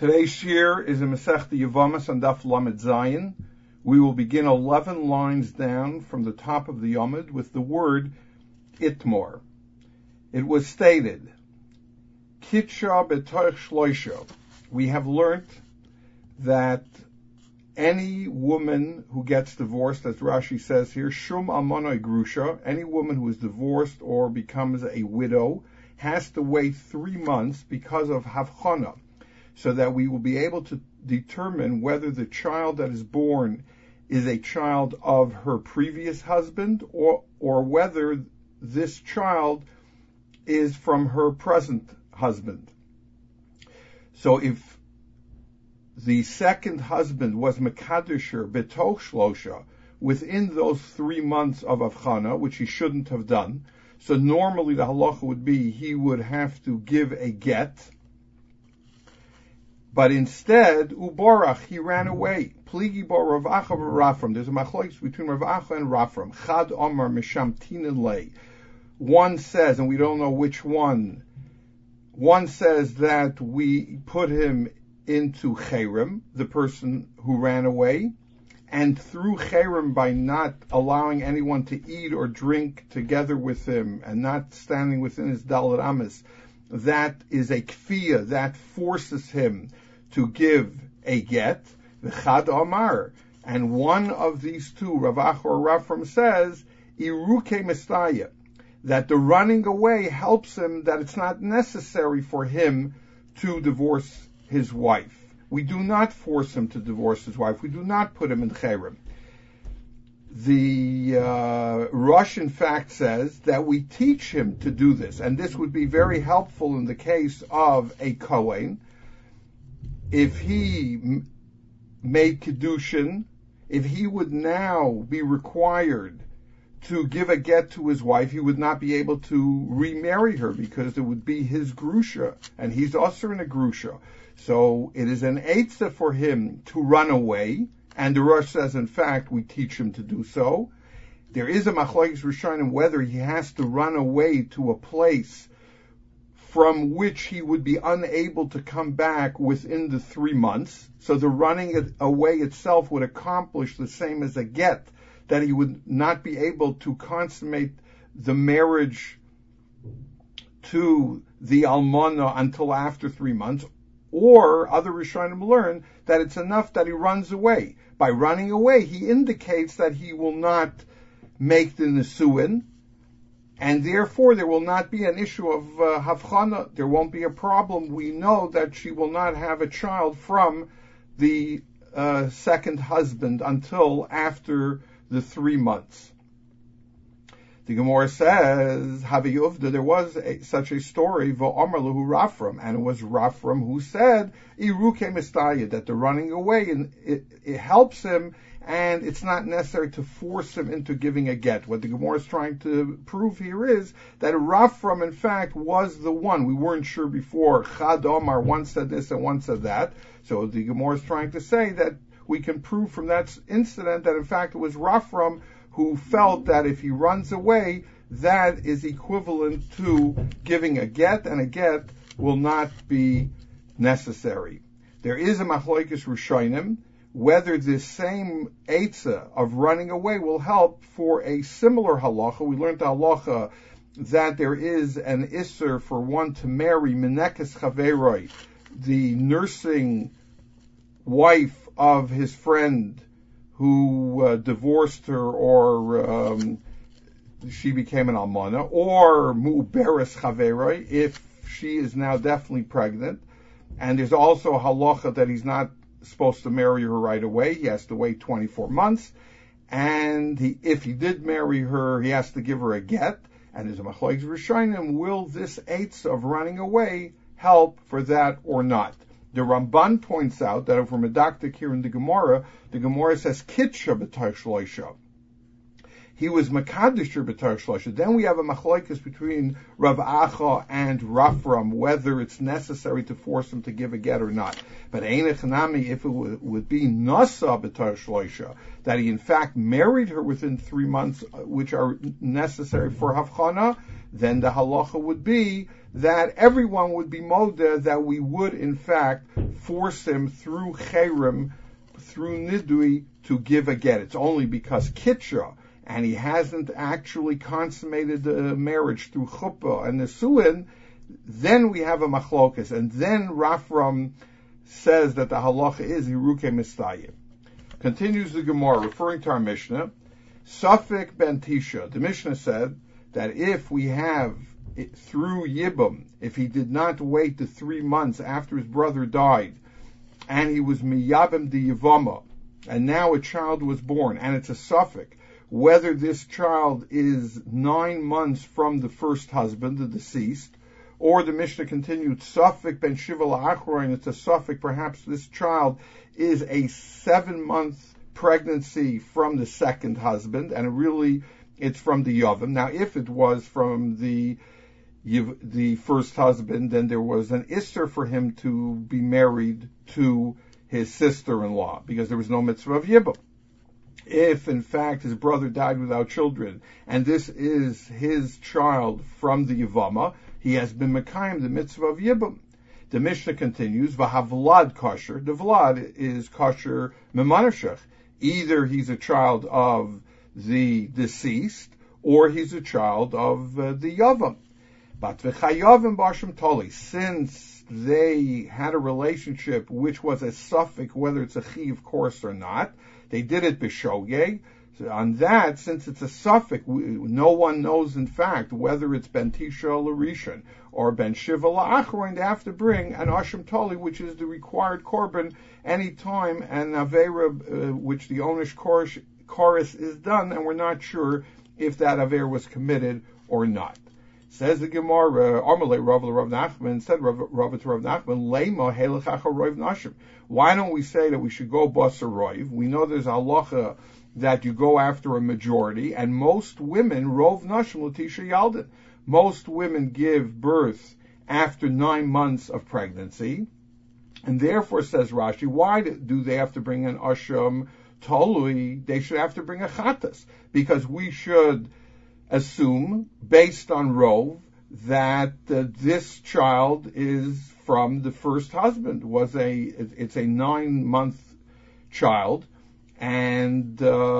Today's shir is in Masechta Yevamos on Daf Lamed Zayin. We will begin 11 lines down from the top of the Yomid with the word Itmor. It was stated, Kitsha b'toich shloisha. We have learnt that any woman who gets divorced, as Rashi says here, Shum Amonoi Grusha, any woman who is divorced or becomes a widow, has to wait 3 months because of Havchana, so that we will be able to determine whether the child that is born is a child of her previous husband or whether this child is from her present husband. So if the second husband was Mekadisher Betoch Shlosha within those 3 months of Avchana, which he shouldn't have done, so normally the halacha would be he would have to give a get, but instead, Uborach, he ran away. Pligi bar Rav Acha v'Rafram. There's a machlokes between Rav Acha and Rafram. Chad Omar Mishamtinin lei. One says, and we don't know which one. One says that we put him into Cherem, the person who ran away, and through Cherem, by not allowing anyone to eat or drink together with him and not standing within his Dalet Amis, that is a kfiyah, that forces him to give a get, v'chad amar. And one of these two, Rav Acha or Rafram, says, iruke mistaya, that the running away helps him, that it's not necessary for him to divorce his wife. We do not force him to divorce his wife. We do not put him in cherem. The Rush, in fact, says that we teach him to do this, and this would be very helpful in the case of a Kohen. If he made Kedushin, if he would now be required to give a get to his wife, he would not be able to remarry her because it would be his grusha, and he's also in a grusha. So it is an eitzah for him to run away, and the Rosh says, in fact, we teach him to do so. There is a machlokes rishonim whether he has to run away to a place from which he would be unable to come back within the 3 months. So the running away itself would accomplish the same as a get, that he would not be able to consummate the marriage to the almana until after 3 months. Or other Rishonim learn that it's enough that he runs away. By running away, he indicates that he will not make the Nesuin, and therefore there will not be an issue of Havchana. There won't be a problem. We know that she will not have a child from the second husband until after the 3 months. The Gemara says, Havi Uvda, there was such a story, V'Omer Lahu Rafram, and it was Rafram who said, Iruke Mistaya, that the running away, it helps him, and it's not necessary to force him into giving a get. What the Gemara is trying to prove here is that Rafram, in fact, was the one. We weren't sure before. Chad Omar, one said this and one said that. So the Gemara is trying to say that we can prove from that incident that, in fact, it was Rafram who felt that if he runs away, that is equivalent to giving a get, and a get will not be necessary. There is a machlokes rishonim whether this same eitzah of running away will help for a similar halacha. We learned the halacha that there is an isser for one to marry menekes chaveroi, the nursing wife of his friend who divorced her, or she became an almana, or mu'beres chaveroi, if she is now definitely pregnant. And there's also a halacha that he's not supposed to marry her right away. He has to wait 24 months. And if he did marry her, he has to give her a get. And there's a machlokes rishonim, will this eitz of running away help for that or not? The Ramban points out that if we're medactic here in the Gemara says Kitsha b'tar shloisha. He was Makadisher b'tar shloisha. Then we have a machlokes between Rav Acha and Rafram whether it's necessary to force him to give a get or not. But Einech Nami, if it would be Nasa b'tar shloisha, that he in fact married her within 3 months, which are necessary for Havchana, then the halacha would be that everyone would be moda, that we would in fact force him through cherem, through nidui, to give a get. It's only because kitcha, and he hasn't actually consummated the marriage through chuppah and nisuin, then we have a machlokas, and then Rafram says that the halacha is hiruke mistayim. Continues the Gemara, referring to our Mishnah, Safek ben Tisha. The Mishnah said that if we have it through Yibam, if he did not wait the 3 months after his brother died, and he was miyabim de Yivama, and now a child was born, and it's a Safek, whether this child is 9 months from the first husband, the deceased, or the Mishnah continued, Safek ben Shiva la'achroin, it's a Safek, perhaps this child is a 7-month pregnancy from the second husband, and really it's from the Yavam. Now, if it was from the first husband, then there was an Isser for him to be married to his sister-in-law, because there was no mitzvah of Yibam. If, in fact, his brother died without children, and this is his child from the Yavama, he has been Mekayim, the mitzvah of Yibam. The Mishnah continues, V'havlad kosher. The Vlad is kosher memanashach. Either he's a child of the deceased, or he's a child of the Yavam. But v'chayavim b'asham toli, since they had a relationship which was a suffix, whether it's a chi, of course, or not, they did it b'shogeg. So on that, since it's a suffix, no one knows, in fact, whether it's ben tisha l'rishon or ben shiva la'achroin. They have to bring an asham toli, which is the required korban, any time an avera, which the onish chorus is done, and we're not sure if that avera was committed or not. Says the Gemara, Amalei Rav Nachman, said Rav to Rav Nachman, Leima Helechacha Roiv Nashim. Why don't we say that we should go Basar Roiv? We know there's a halacha that you go after a majority, and most women, Rov Nashim Latisha Yaldin, most women give birth after 9 months of pregnancy, and therefore, says Rashi, why do they have to bring an Asham Tolui? They should have to bring a Chatas, because we should assume, based on Rov, that this child is from the first husband. It's a 9-month child, and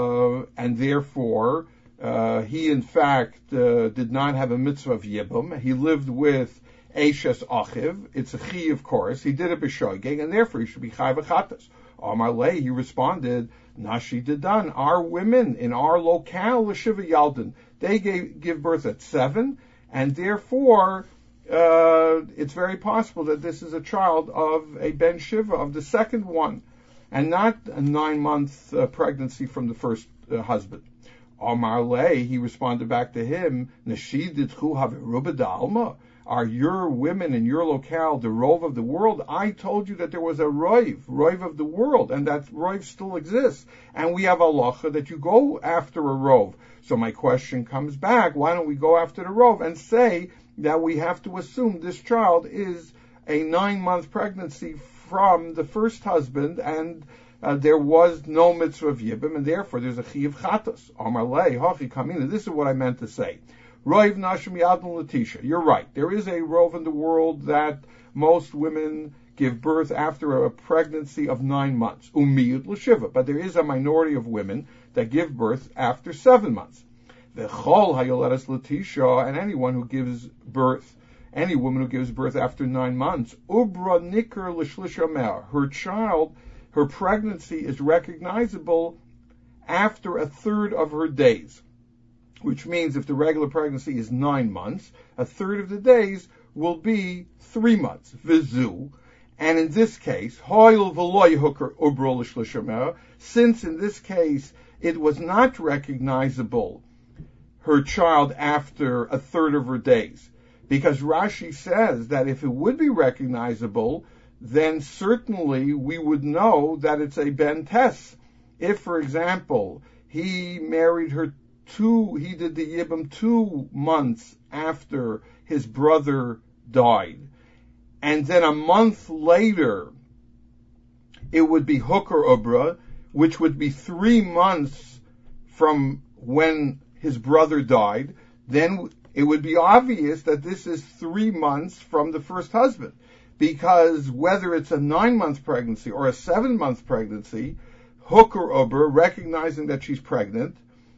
therefore he in fact did not have a mitzvah of Yibum. He lived with Eishes Achiv. It's a chi, of course. He did it b'shogeg, and therefore he should be chai v'chatas. Amar Lei, he responded, Nashi Dedan, our women in our locale, l'shiva yaldin, they give birth at 7, and therefore it's very possible that this is a child of a ben shiva, of the second one, and not a 9-month pregnancy from the first husband. Amar Lei, he responded back to him, Nashi Ditchu Haveruba Dalma, are your women in your locale the rov of the world? I told you that there was a rov of the world, and that rov still exists. And we have a halacha that you go after a rov. So my question comes back, why don't we go after the rov and say that we have to assume this child is a 9-month pregnancy from the first husband, and there was no mitzvah of Yibim, and therefore there's a chi of chatos. Amar Lei, hachi kamina, this is what I meant to say. Rov nashim yadon latisha. You're right. There is a rov in the world that most women give birth after a pregnancy of 9 months. Umiyud l'shiva. But there is a minority of women that give birth after 7 months. V'chol hayoleres latisha, and anyone who gives birth, any woman who gives birth after 9 months, ubra nikr l'shlisha mer. Her child, her pregnancy is recognizable after a third of her days. Which means if the regular pregnancy is 9 months, a third of the days will be 3 months. Vizu. And in this case, since in this case it was not recognizable, her child, after a third of her days, because Rashi says that if it would be recognizable, then certainly we would know that it's a ben tes. If, for example, he married her he did the Yibam 2 months after his brother died, and then a month later it would be Hooker Ubra, which would be 3 months from when his brother died, then it would be obvious that this is 3 months from the first husband, because whether it's a 9-month pregnancy or a 7-month pregnancy, hooker uber, recognizing that she's pregnant,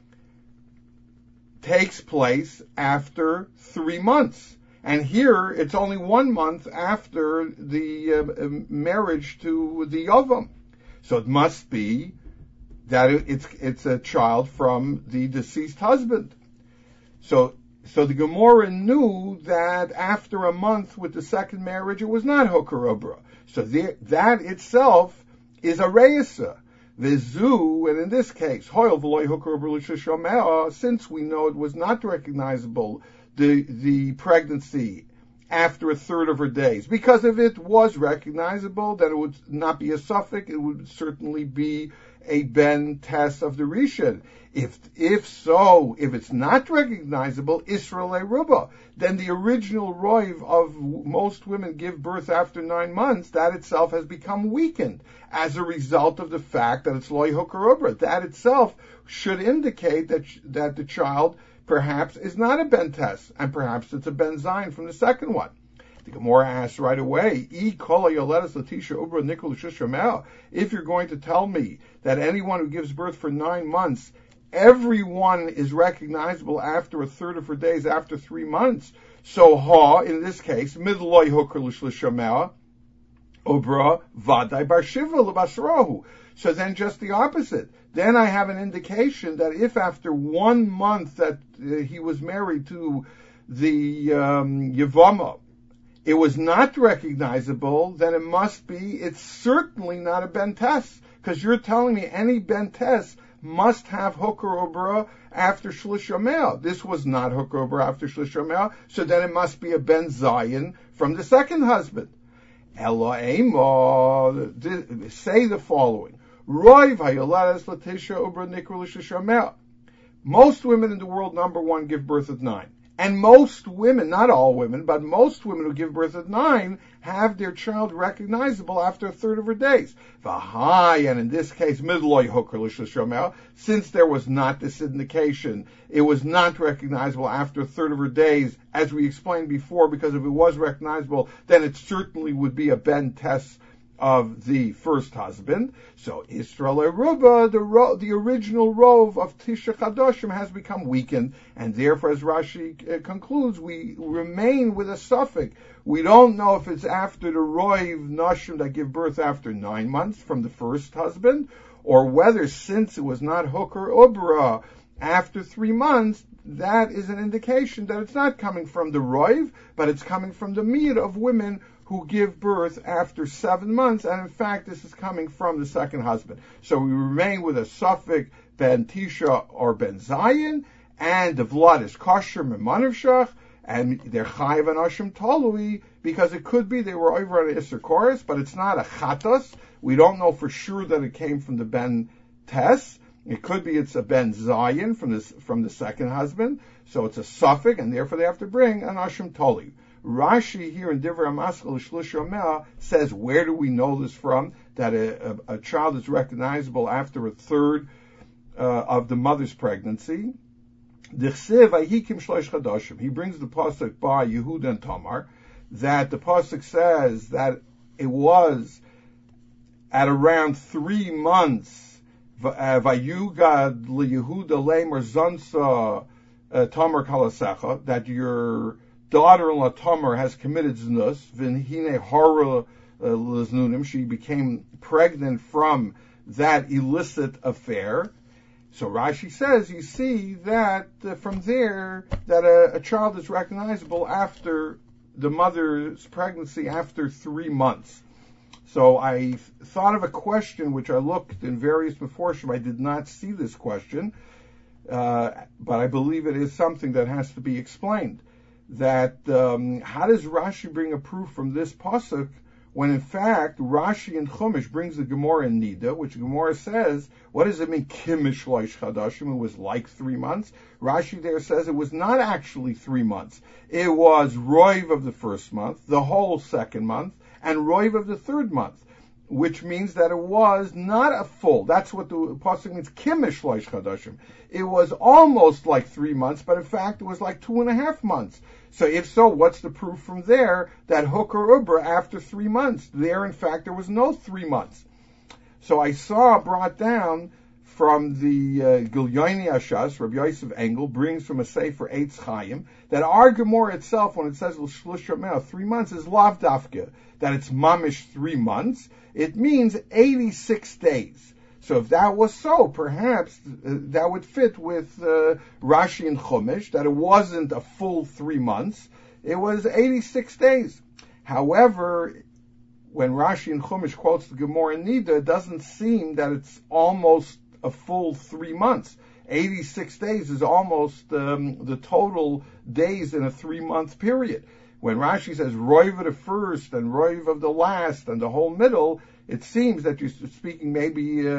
takes place after 3 months. And here, it's only 1 month after the marriage to the Yavam. So it must be that it's a child from the deceased husband. So the Gemara knew that after a month with the second marriage, it was not hooker obra. So that itself is a reisa. Vizu, and in this case, hoil v'loy hooker obra l'shishomea, since we know it was not recognizable, the pregnancy after a third of her days. Because if it was recognizable, then it would not be a suffix, it would certainly be a ben test of the Rishon. If it's not recognizable, Israel Ruba, then the original roiv of most women give birth after 9 months, that itself has become weakened as a result of the fact that it's loy hooker obra. That itself should indicate that the child perhaps is not a ben test, and perhaps it's a ben zayin from the second one. The Gemara asks right away, if you're going to tell me that anyone who gives birth for 9 months, everyone is recognizable after a third of her days, after 3 months, so in this case, midloy hooker l'shlishamea, obra vaday bar shiva l'basrahu. So then just the opposite. Then I have an indication that if after 1 month that he was married to the Yavama, it was not recognizable, then it's certainly not a ben test, because you're telling me any ben test must have hooker obra after shlish yomea. This was not hooker obra after shlish yomea, so then it must be a ben zayin from the second husband. Ela ema, say the following. Roiv hayoladas latisha obra nikru l'shlish yomea. Most women in the world, number one, give birth at 9. And most women, not all women, but most women who give birth at 9 have their child recognizable after a third of her days. V'hai, and in this case, midloy hooker l'shishomel, since there was not this indication, it was not recognizable after a third of her days, as we explained before, because if it was recognizable, then it certainly would be a ben test of the first husband. So Israel Eruba, the original rove of Tisha Chadoshim, has become weakened, and therefore, as Rashi concludes, we remain with a suffix. We don't know if it's after the rove Nashim that give birth after 9 months from the first husband, or whether, since it was not hooker ubra after 3 months, that is an indication that it's not coming from the rove, but it's coming from the mir of women who give birth after 7 months, and in fact, this is coming from the second husband. So we remain with a suffix ben tisha or ben zayin, and the vlad is kosher memanavshach, and they're chayiv and ashim talui, because it could be they were over on an Isser Koros, but it's not a chatos. We don't know for sure that it came from the ben tes. It could be it's a ben zayin from the second husband, so it's a suffix, and therefore they have to bring an ashim talui. Rashi here in Divrei HaMaskal Shlish Yomea says, where do we know this from? That a child is recognizable after a third of the mother's pregnancy. He brings the pasuk by Yehuda and Tamar, that the pasuk says that it was at around 3 months. Vayugad liYehuda lemer zansa Tamar kalasecha, that your daughter-in-law Tamar has committed znus, v'hine hara leznunim, she became pregnant from that illicit affair. So Rashi says, you see that from there, that a child is recognizable after the mother's pregnancy after 3 months. So I thought of a question which I looked in various Meforshim. I did not see this question, but I believe it is something that has to be explained. That how does Rashi bring a proof from this pasuk when in fact Rashi in Chumash brings the Gemara in Nida, which Gemara says, what does it mean kimish loish chadashim? It was like 3 months. Rashi there says it was not actually 3 months. It was roiv of the first month, the whole second month, and roiv of the third month. which means that it was not a full. That's what the pasuk means. Kimish loish chadashim. It was almost like 3 months, but in fact it was like 2.5 months. So if so, what's the proof from there that hooker ubra after 3 months? There, in fact, there was no 3 months. So I saw brought down from the Gilyoni Ashas, Rabbi Yosef Engel brings from a Sefer Eitz Chaim, that our Gemara itself, when it says L'shlush 3 months, is lav dafka, that it's mamish 3 months. It means 86 days. So if that was so, perhaps that would fit with Rashi and Chumash, that it wasn't a full 3 months, it was 86 days. However, when Rashi and Chumash quotes the Gemara in Nida, it doesn't seem that it's almost a full 3 months. 86 days is almost the total days in a 3-month period. When Rashi says Roiv of the first and Roiv of the last and the whole middle, it seems that you're speaking maybe 2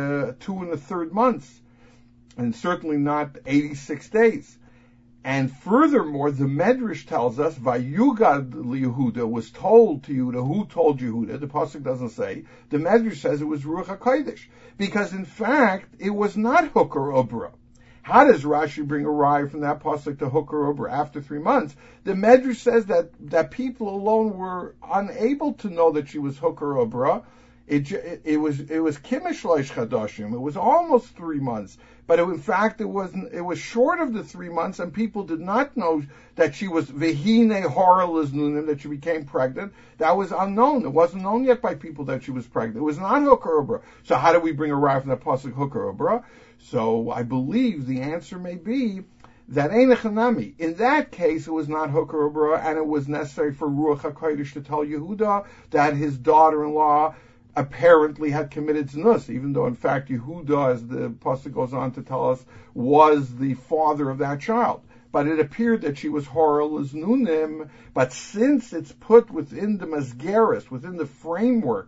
1/3 months, and certainly not 86 days. And furthermore, the Medrash tells us, Vayugad Yehuda was told to Yehuda. Who told Yehuda? The pasuk doesn't say. The Medrash says it was Ruach HaKodesh, because in fact it was not hooker ubra. How does Rashi bring a raya from that pasuk to hooker ubra after 3 months? The Medrash says that people alone were unable to know that she was hooker ubra. It was kimish loish chadashim. It was almost 3 months, but in fact it was short of the 3 months, and people did not know that she was vehine horel nunim, that she became pregnant. That was unknown. It wasn't known yet by people that she was pregnant. It was not hooker ubra. So how do we bring a raya from the pasuk hooker ubra? So I believe the answer may be that Einachanami. In that case, it was not hooker ubra, and it was necessary for Ruach HaKodesh to tell Yehuda that his daughter-in-law apparently had committed znus, even though in fact Yehuda, as the pasuk goes on to tell us, was the father of that child. But it appeared that she was horel as nunim. But since it's put within the masgeris, within the framework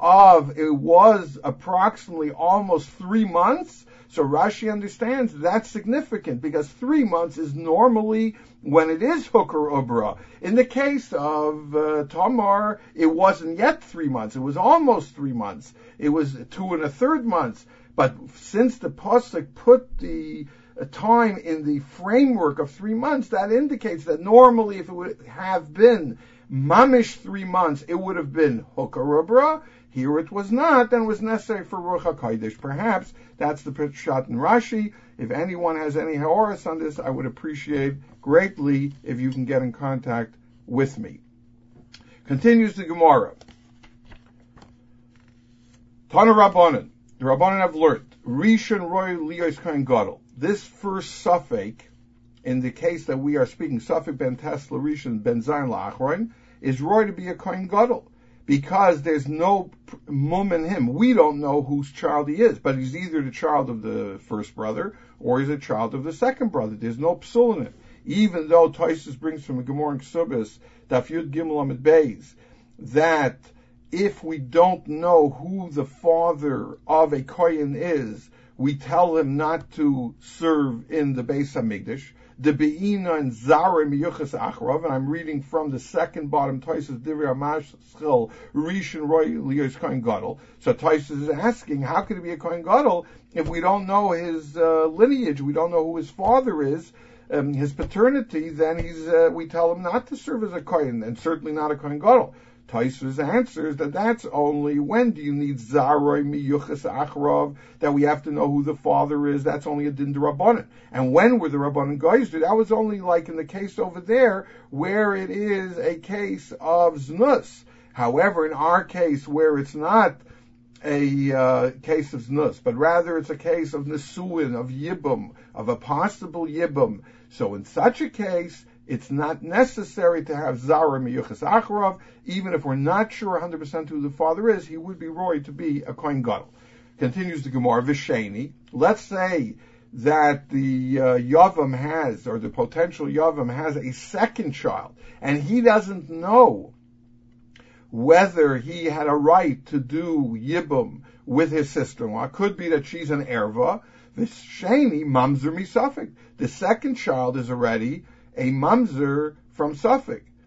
of it was approximately almost 3 months, so Rashi understands that's significant, because 3 months is normally when it is hooker ubra. In the case of Tamar, it wasn't yet 3 months. It was almost 3 months. It was 2 1/3 months. But since the pasuk put the time in the framework of 3 months, that indicates that normally if it would have been mamish 3 months, it would have been hooker ubra. Here it was not, and was necessary for Ruach HaKodesh. Perhaps that's the pshat in Rashi. If anyone has any ha'oras on this, I would appreciate greatly if you can get in contact with me. Continues the Gemara. Tana Rabbanan. The Rabbanan have learned. Rishon Roy Liyos Kohen Gadol. This first suffix, in the case that we are speaking, suffix ben Tesla Rishon ben Zayin La'achroin, is Roy to be a Kohen Gadol, because there's no mum in him. We don't know whose child he is, but he's either the child of the first brother or he's a child of the second brother. There's no psul in it. Even though Tosfos brings from the Gemara in Ksubis, Daf Yud Gimel Amid Beis, that if we don't know who the father of a kohen is, we tell him not to serve in the Beis HaMikdash. The Be'ina and Zara Miyuchas Achrav, and I'm reading from the second bottom, Tosfos Divrei HaMashchil, Rishon Roy Liyos Kohen Gadol. So Tosfos is asking, how could it be a Kohen Gadol if we don't know his lineage, we don't know who his father is, his paternity, then we tell him not to serve as a Kohen, and certainly not a Kohen Gadol. Tosfos answers that that's only when do you need Zaroi Miyuchas Achrav, that we have to know who the father is. That's only a din d'Rabbanan. And when were the Rabbanan Geizer? That was only like in the case over there where it is a case of znus. However, in our case where it's not a case of znus, but rather it's a case of nesuin, of yibum, of a possible yibum. So in such a case, it's not necessary to have Zara Miyuchas Achrav. Even if we're not sure 100% who the father is, he would be roy to be a Kohen Gadol. Continues the Gemara, Visheni. Let's say that the Yavam has, or the potential Yavam has a second child, and he doesn't know whether he had a right to do Yibum with his sister-in-law. Could be that she's an erva. Visheni mamzer misafik. The second child is already a mamzer from Suffolk.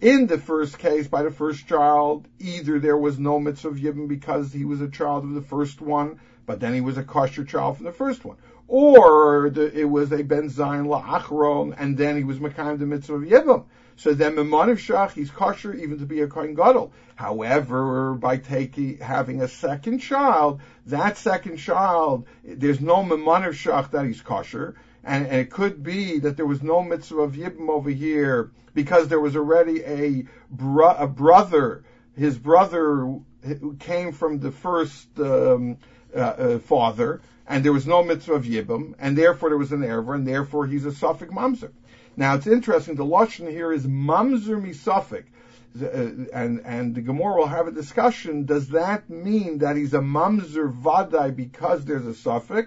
In the first case, by the first child, either there was no mitzvah of Yibum because he was a child of the first one, but then he was a kosher child from the first one. Or it was a Ben Zayin La'achron, and then he was Mekayim the mitzvah of Yibum. So then Memoniv Shach, he's kosher even to be a Kohen Gadol. However, by having a second child, that second child, there's no Memoniv Shach that he's kosher, and it could be that there was no mitzvah of Yibum over here because there was already a brother, his brother who came from the first father, and there was no mitzvah of Yibum, and therefore there was an erver, and therefore he's a Suffolk Mamzer. Now it's interesting, the Lashon here is Mamzer mi Suffolk, and the Gemara will have a discussion, does that mean that he's a Mamzer Vadai because there's a Suffolk,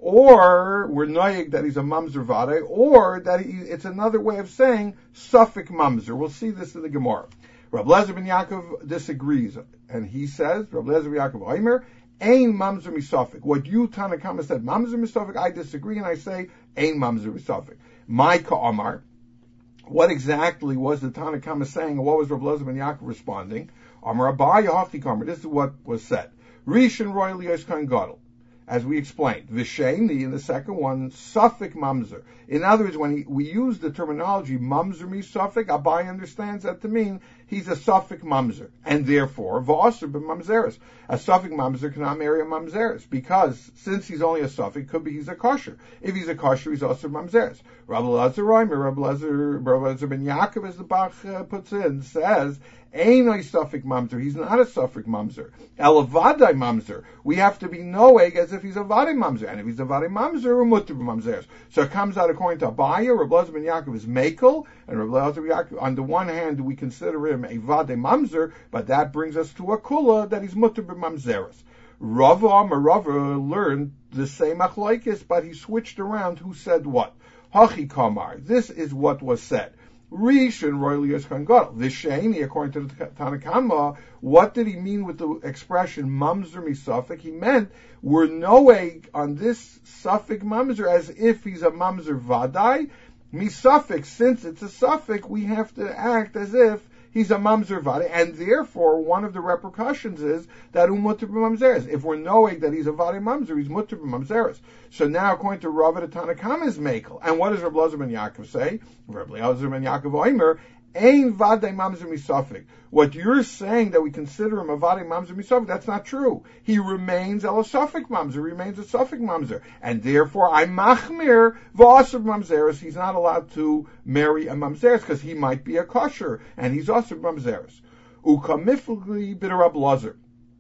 or we're noyig that he's a Mamzer Vadai, or that it's another way of saying Suffolk Mamzer. We'll see this in the Gemara. Rabbi Lezer ben Yaakov disagrees, and he says, Rabbi Lezer ben Yaakov Oimer, Ein mamzer misafik. What you, Tanakama, said, mamzer misafik, I disagree, and I say, Ein mamzer misafik. My ka'amar, what exactly was the Tanakama saying, and what was Rabbi Lezer ben Yaakov responding? Amar Abaye hafti kamer, this is what was said. Rishon roy liyos kohen gadol. As we explained, Visheni in the second one, Suffolk Mamzer. In other words, when we use the terminology Mamzer mi Suffolk, Abai understands that to mean he's a Suffolk Mamzer, and therefore V'aser b'Mamzeres. A Suffolk Mamzer cannot marry a Mamzeres because since he's only a Suffolk, could be he's a kosher. If he's a kosher, he's also Mamzeres. Rabbi Lezer Reimer, Rabbi Lezer ben Yaakov, as the Bach puts in, says, Ein a Suffolk Mamzer. He's not a Suffolk Mamzer. Elavadai Mamzer. We have to be noeg as if he's a Vadai Mamzer. And if he's a Vadai Mamzer, we're mutter b'Mamzeres. So it comes out according to Abaye, Rabbi Lezer ben Yaakov is Mekel, and Rabbi Lezer ben Yaakov, on the one hand, we consider him a Vadai Mamzer, but that brings us to a Kula that he's mutter b'Mamzeres. Rava learned the same achloikis, but he switched around who said what. Hachi Kamar. This is what was said. Rishon roylius kohen gadol. Visheni, according to the Tanakama, what did he mean with the expression mamzer misafik? He meant we're noeg on this Suffolk mamzer as if he's a mamzer vadai. Misafik, since it's a suffix, we have to act as if he's a mamzer vadai, and therefore one of the repercussions is that mutter b'mamzeres. If we're knowing that he's a vadai mamzer, he's mutter b'mamzeres. So now, according to Rava, the Tanakama is mekel. And what does Rabbi Lezer ben Yaakov say? Rabbi Lezer ben Yaakov Oimer, Ein vadai mamzer misafik. What you're saying that we consider him a vadai mamzer misafik, that's not true. He remains a Suffolk mamzer, remains a Suffolk mamzer, and therefore I machmir v'aser mamzeres. He's not allowed to marry a mamzeres because he might be a kosher, and he's aser mamzeres. Ukamifli b'Rabbi Lezer.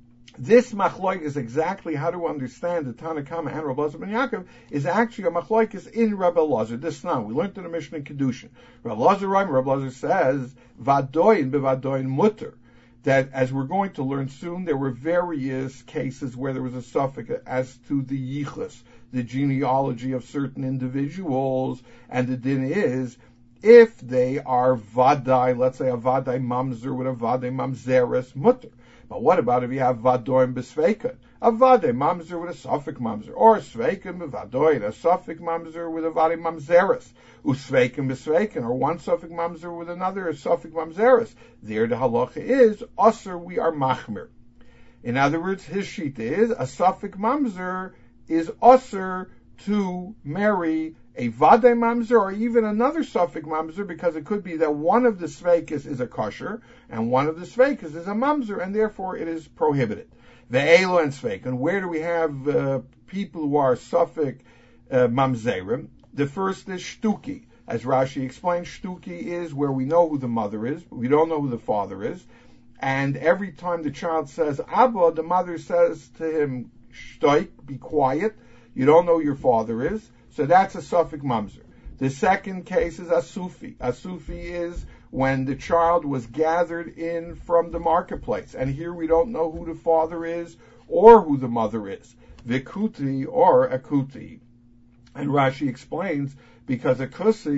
This machloik is exactly how to understand the Tanakama and Rabbi Lezer ben Yaakov is actually a machloikis in Rabbi Lezer. This now we learned in the Mishnah in Kedushin. Rabbi Lezer says vadoin bevadoin mutter. That as we're going to learn soon, there were various cases where there was a suffix as to the yichus, the genealogy of certain individuals, and the din is if they are vadai, let's say a vadai mamzer with a vadai mamzeres mutter. But what about if you have vadoim b'sveikin? A vadai mamzer with a suffix mamzer, or a sveikin b'vadoin, a suffix mamzer with a vadai mamzeres, usveikin b'sveikin, or one suffix mamzer with another a suffix mamzeres. There the halacha is usher we are machmir. In other words, his shita is a suffix mamzer is usher to marry a vadai mamzer or even another suffix mamzer, because it could be that one of the sveikas is a kosher and one of the sveikas is a mamzer, and therefore it is prohibited. Ve'elo and sveik. And where do we have people who are suffix mamzerim? The first is shtuki. As Rashi explains, shtuki is where we know who the mother is, but we don't know who the father is. And every time the child says Abba, the mother says to him, shtoik, be quiet. You don't know who your father is. So that's a suffix mamzer. The second case is asufi. Asufi is when the child was gathered in from the marketplace. And here we don't know who the father is or who the mother is. Vikuti or akuti. And Rashi explains, because a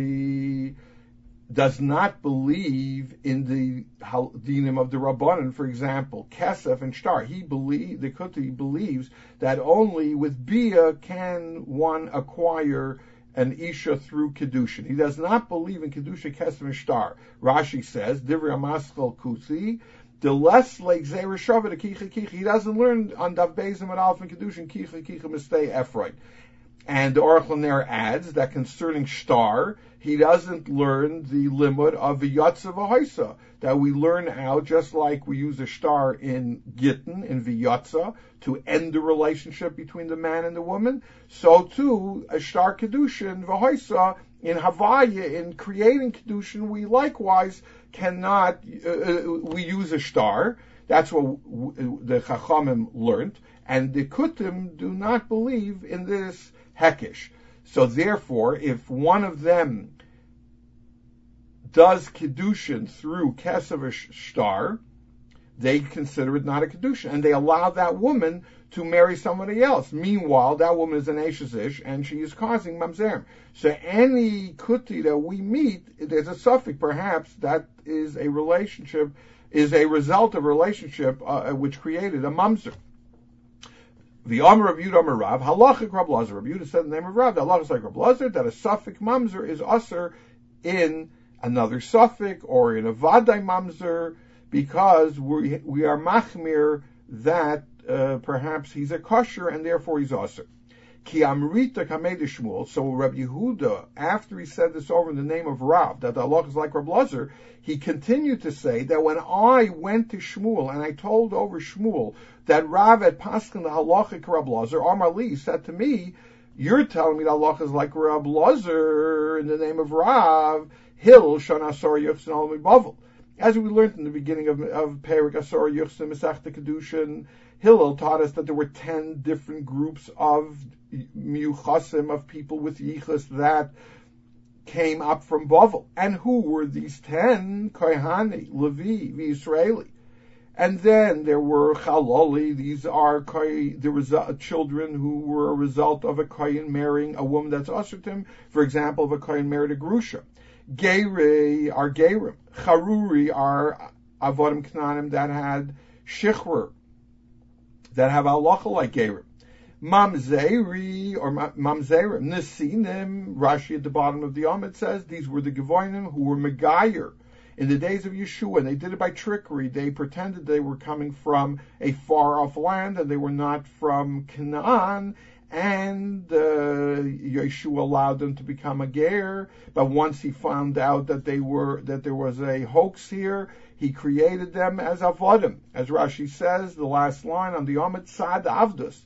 kusi does not believe in the dinim of the Rabbanan, for example, Kesef and Shtar. The Kuti believes that only with Bia can one acquire an Isha through Kedushin. He does not believe in Kedusha Kesem Shtar. Rashi says, Divrei Amaschal Kusi, the less like Zera Shavit Kicha Kicha. He doesn't learn on Dav Bezim and Alf and Kedushin Kicha Kicha Mistei Ephraim. And the Oracle there adds that concerning Shtar, he doesn't learn the limud of the Yatza V'Haisa, that we learn out just like we use a Shtar in Gittin, in V'Yatza, to end the relationship between the man and the woman. So too, a Shtar Kedushin V'Haisa, in Havaya, in creating Kedushin, we likewise cannot, we use a Shtar. That's what the Chachamim learned. And the Kutim do not believe in this Hekish. So therefore, if one of them does Kedushin through Kesav Shtar, they consider it not a Kedushin, and they allow that woman to marry somebody else. Meanwhile, that woman is an Eshes Ish, and she is causing Mamzerim. So any Kuti that we meet, there's a suffix, perhaps, that is a relationship, is a result of a relationship which created a Mamzer. The Amar of Yud Amar Rav, Halachik Rab Lazar. Rab Yudah said in the name of Rav, that Allah is like Rab Lazar, that a suffix mamzer is usher in another suffix or in a vadai mamzer, because we are machmir that perhaps he's a kosher and therefore he's usher. Ki amrita kamei de Shmuel. So Rabbi Yehuda, after he said this over in the name of Rav, that Allah is like Rab Lazar, he continued to say that when I went to Shmuel and I told over Shmuel that Rav at Paskin the halachic Rab Lazar, Amar Li said to me, you're telling me that Allah is like Rab Lazar in the name of Rav, Hil Shana Asor Yuchsin Al Bavel. As we learned in the beginning of Perik Asor Yuchsin Masechta Kedushin, Hillel taught us that there were 10 different groups of miyuchasim, of people with yichus that came up from Bavel. And who were these 10? Kohani, Levi, Israeli. And then there were Chaloli, these are the children who were a result of a Kohen marrying a woman that's usher to him. For example, if a Kohen married a Grusha. Geirei are Geirim. Charuri are Avodim Knanim that had Shichur, that have halacha like Geirim. Mamzeri or Mamzerim, Nesinim, Rashi at the bottom of the Amid says, these were the Gevoinim who were Megayer in the days of Yeshua, and they did it by trickery. They pretended they were coming from a far-off land, and they were not from Canaan, and Yeshua allowed them to become a ger. But once he found out that there was a hoax here, he created them as avodim. As Rashi says, the last line on the Amid Sad Avdus,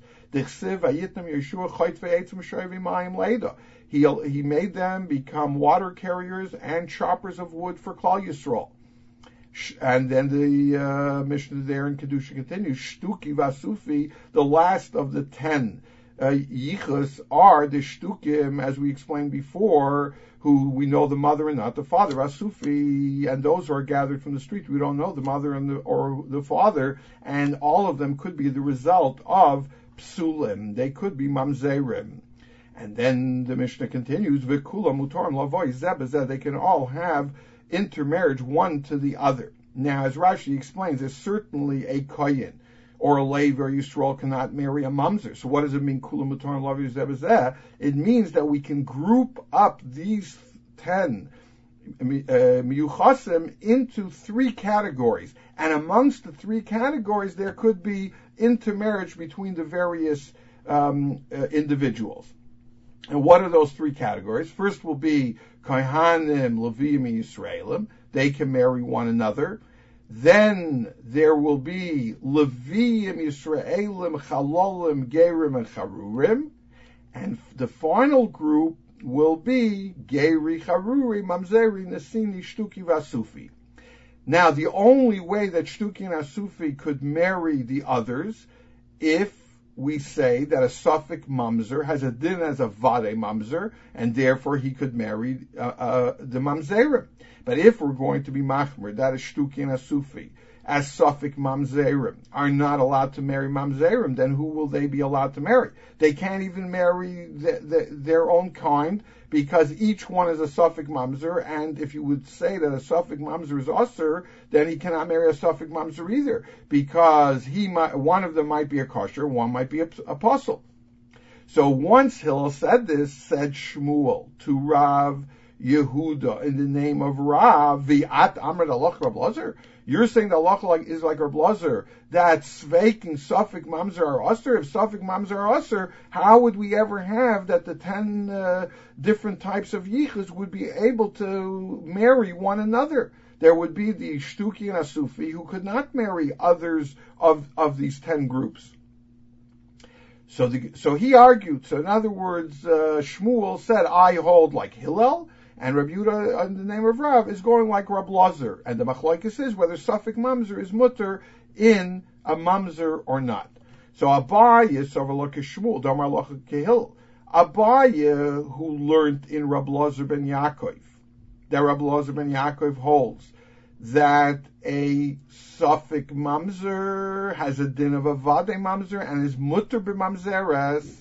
he made them become water carriers and choppers of wood for Klal Yisrael. And then the Mishnah there in Kedusha continues, Shtuki Vasufi, the last of the 10 yichus are the Shtukim, as we explained before, who we know the mother and not the father, Asufi, and those are gathered from the street. We don't know the mother or the father, and all of them could be the result of psulim. They could be mamzerim. And then the Mishnah continues, V'kula mutorim lavoy zebazeh. They can all have intermarriage one to the other. Now, as Rashi explains, there's certainly a kohen or a Levi or Yisrael cannot marry a mamzer. So what does it mean, kula mutorim lavoy zebazeh? It means that we can group up these 10 miyuchasim into 3 categories. And amongst the 3 categories, there could be intermarriage between the various individuals. And what are those 3 categories? First will be Kohanim, Leviim, and Yisraelim. They can marry one another. Then there will be Leviim, Yisraelim, Chalolim, Gerim, and Charurim. And the final group will be Geri, Charuri, Mamzeri, Nesini, Shtuki, Vasufi. Now, the only way that Shtuki and Asufi could marry the others, if we say that a suffix mamzer has a din as a vade mamzer, and therefore he could marry the mamzerim. But if we're going to be machmer, that is Shtuki and Asufi, as suffix mamzerim, are not allowed to marry mamzerim, then who will they be allowed to marry? They can't even marry their own kind, because each one is a suffix mamzer, and if you would say that a suffix mamzer is usher, then he cannot marry a suffix mamzer either, because one of them might be a kosher, one might be a apostle. So once Hillel said this, said Shmuel to Rav Yehuda in the name of Rav, V'at Amr Halacha Rav Lazar. You're saying the halacha is like Rav Lazar, that Sveik and Suffolk Mamzer are Usher. If Suffolk Mamzer are Usher, how would we ever have that the 10 different types of yichus would be able to marry one another? There would be the Shtuki and Asufi who could not marry others of these 10 groups. So he argued. So in other words, Shmuel said, I hold like Hillel, and Rabbi Yehuda, in the name of Rav, is going like Rab Lazar. And the machlokes is whether Suffolk Mamzer is mutter in a Mamzer or not. So Abaye, Soverloka Shmuel, Domar Locha Kehil. Abaye, who learned in Rab Lazar ben Yaakov, that Rab Lazar ben Yaakov holds that a Suffolk Mamzer has a din of a Vade Mamzer and is mutter b'mamzeres.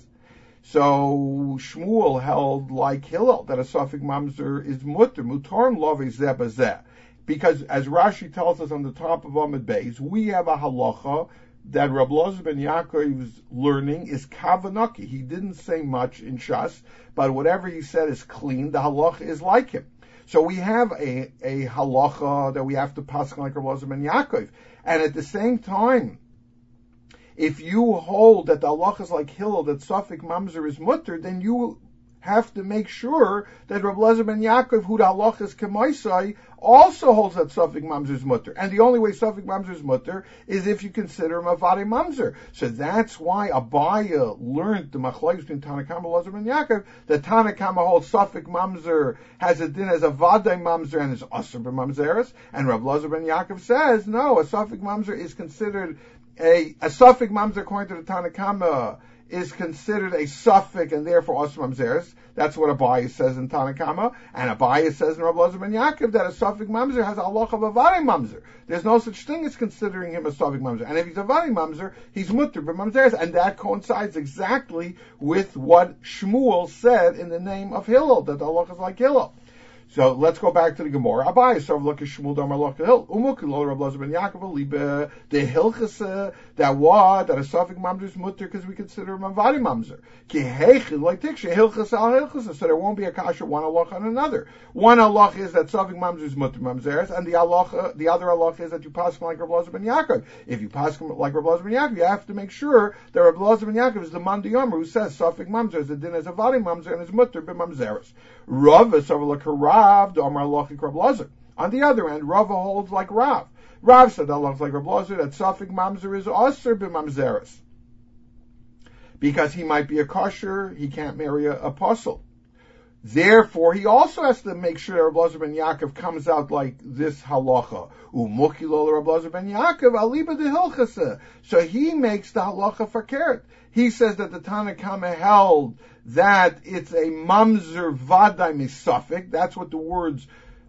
So Shmuel held like Hillel that a Suffolk Mamzer is mutter, mutarm love zeh bazeh. Because as Rashi tells us on the top of Amud Beis, we have a halacha that Rab Lazar ben Yaakov's learning is kavanaki. He didn't say much in Shas, but whatever he said is clean. The halacha is like him. So we have a halacha that we have to pass like Rab Lazar ben Yaakov. And at the same time, if you hold that the halacha is like Hillel, that Suffolk Mamzer is mutter, then you have to make sure that Rab Lazar ben Yaakov, who the halacha is kemaisai, also holds that Suffolk Mamzer is mutter. And the only way Suffolk Mamzer is mutter is if you consider him a Vade Mamzer. So that's why Abaye learned the machlokes between Tanakama and Lazar ben Yaakov, that Tanakama holds Suffolk Mamzer has a din as a Vade Mamzer and is Asur b'Mamzeres, and Rab Lazar ben Yaakov says, no, a Suffolk Mamzer is considered a Suffolk Mamzer, according to the Tanakama, is considered a Suffolk and therefore Asur Mamzeres. That's what Abaye says in Tanakama, and Abaye says in Rab Lazar ben Yaakov that a Suffolk Mamzer has a halacha of a Vade Mamzer. There's no such thing as considering him a Suffolk Mamzer, and if he's a Vade Mamzer, he's mutter b'Mamzeres, and that coincides exactly with what Shmuel said in the name of Hillel, that the halacha is like Hillel. So let's go back to the Gemara. Abaye, so look at Shmuel Damar Loch Hill. Umukilo Rab Lazar ben Yaakov libe the Hilchasa that a Suffolk Mamzer is mutter because we consider him a Vade Mamzer. Ki heichid like tikshe Hilchasa al Hilchasa, so there won't be a kasha one halacha on another. One halacha is that Suffolk Mamzer is mutter Mamzeres, and the other halacha is that you pass him like Rab Lazar ben Yaakov. If you pass him like Rab Lazar ben Yaakov, you have to make sure that Rab Lazar ben Yaakov is the Mandi Yomer who says Suffolk Mamzer is the din as a Vade Mamzer and is mutter b'Mamzeres. Rava, so look at Rav, the Omar Lochik Rab Lazar. On the other end, Rava holds like Rav. Rav said that looks like Rab Lazar, that Suffolk Mamzer is Asur b'Mamzeres. Because he might be a kosher, he can't marry an apostle. Therefore, he also has to make sure that Rab Lazar ben Yaakov comes out like this halacha. Umukilo Rab Lazar ben Yaakov aliba de hilchasa. So he makes the halacha fakert. He says that the Tanakama held that it's a mamzer vadai misafik. That's what the words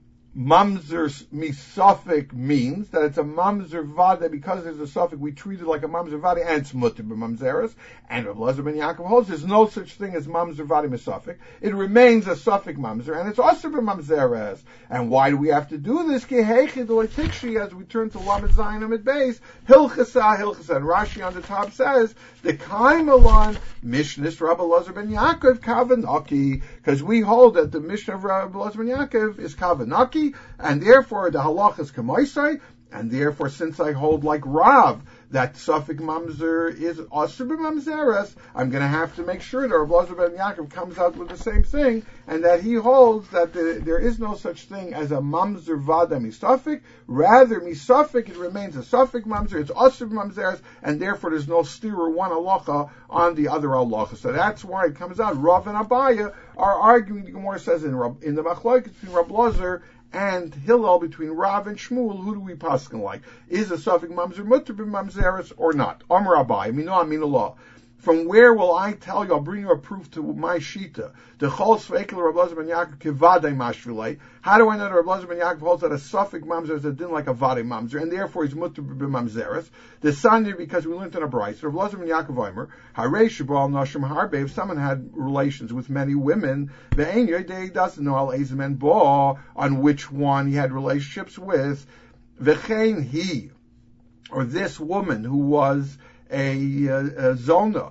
mamzer misafik means, that it's a mamzer vadai, because there's a suffix, we treat it like a mamzer vadai, and it's mutter b'mamzeres. And Rav Lazar ben Yaakov holds there's no such thing as mamzer vadai misafik. It remains a suffix mamzer, and it's asur b'mamzeres. And why do we have to do this? Ki heichid l'tikshi, as we turn to Lamed Zayin Amid Beis, hilchasa. And Rashi on the top says, the kaimalon mishnis Rabbi Lazar ben Yaakov kavanaki, because we hold that the Mishnah of Rabbi Lazar ben Yaakov is kavanaki, and therefore the halach is kamaisai, and therefore since I hold like Rav that Suffolk Mamzer is Asur b'Mamzeres, I'm going to have to make sure that Rabbi Lazar ben Yaakov comes out with the same thing, and that he holds that there is no such thing as a Mamzer Vada Misafik. Rather, Misafik, it remains a Suffolk Mamzer, it's Asur b'Mamzeres, and therefore there's no stirrer one halacha on the other halacha. So that's why it comes out. Rav and Abaye are arguing, the Gemara says in the machlokes between Rab Lazar and Hillel, between Rav and Shmuel, who do we paskin like? Is a Suffolk Mamzer mutter b'Mamzeres or not? Amar Abaye, Mino Aminullah. From where will I tell you? I'll bring you a proof to my shita. The Chol Sveikel Rab Lazar ben Yaakov kivadei mashvilei. How do I know that Rab Lazar ben Yaakov holds that a Suffolk Mamzer is a din like a Vadei Mamzer, and therefore he's mutter b'Mamzeres? The Sanya, because we learned in a brayso, Rab Lazar ben Yaakov Omer, Harei Shabal Nashim Harbe, if someone had relations with many women, ve'ein yodei doesn't know al ezemen bo, on which one he had relationships with, ve'chein he, or this woman who was a zona,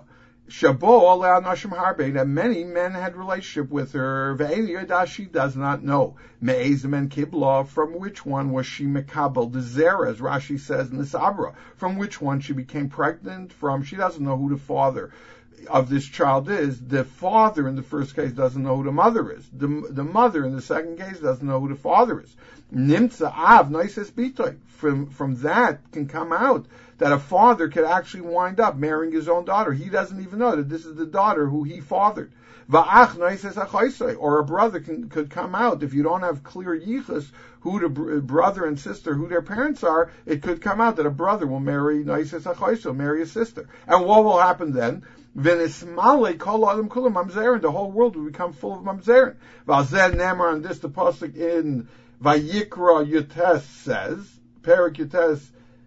Shabo allowed Nashim Harbe, that many men had relationship with her. She does not know. Me'ezim and Kibla, from which one was she Mekabel? The Zera, as Rashi says in the Sabra, from which one she became pregnant from. She doesn't know who the father of this child is. The father in the first case doesn't know who the mother is. The mother in the second case doesn't know who the father is. Nimtza av noises bitoy. From that can come out that a father could actually wind up marrying his own daughter. He doesn't even know that this is the daughter who he fathered. Va'ach noises achoisei. Or a brother could come out if you don't have clear yichus who the brother and sister, who their parents are. It could come out that a brother will marry noises achoisei, marry a sister. And what will happen then? V'nismale kol adam kulam mamzerin. The whole world will become full of mamzerin. V'alzeh nemar, on this the pasuk in Vayikra Yutes says, Perik Yutes,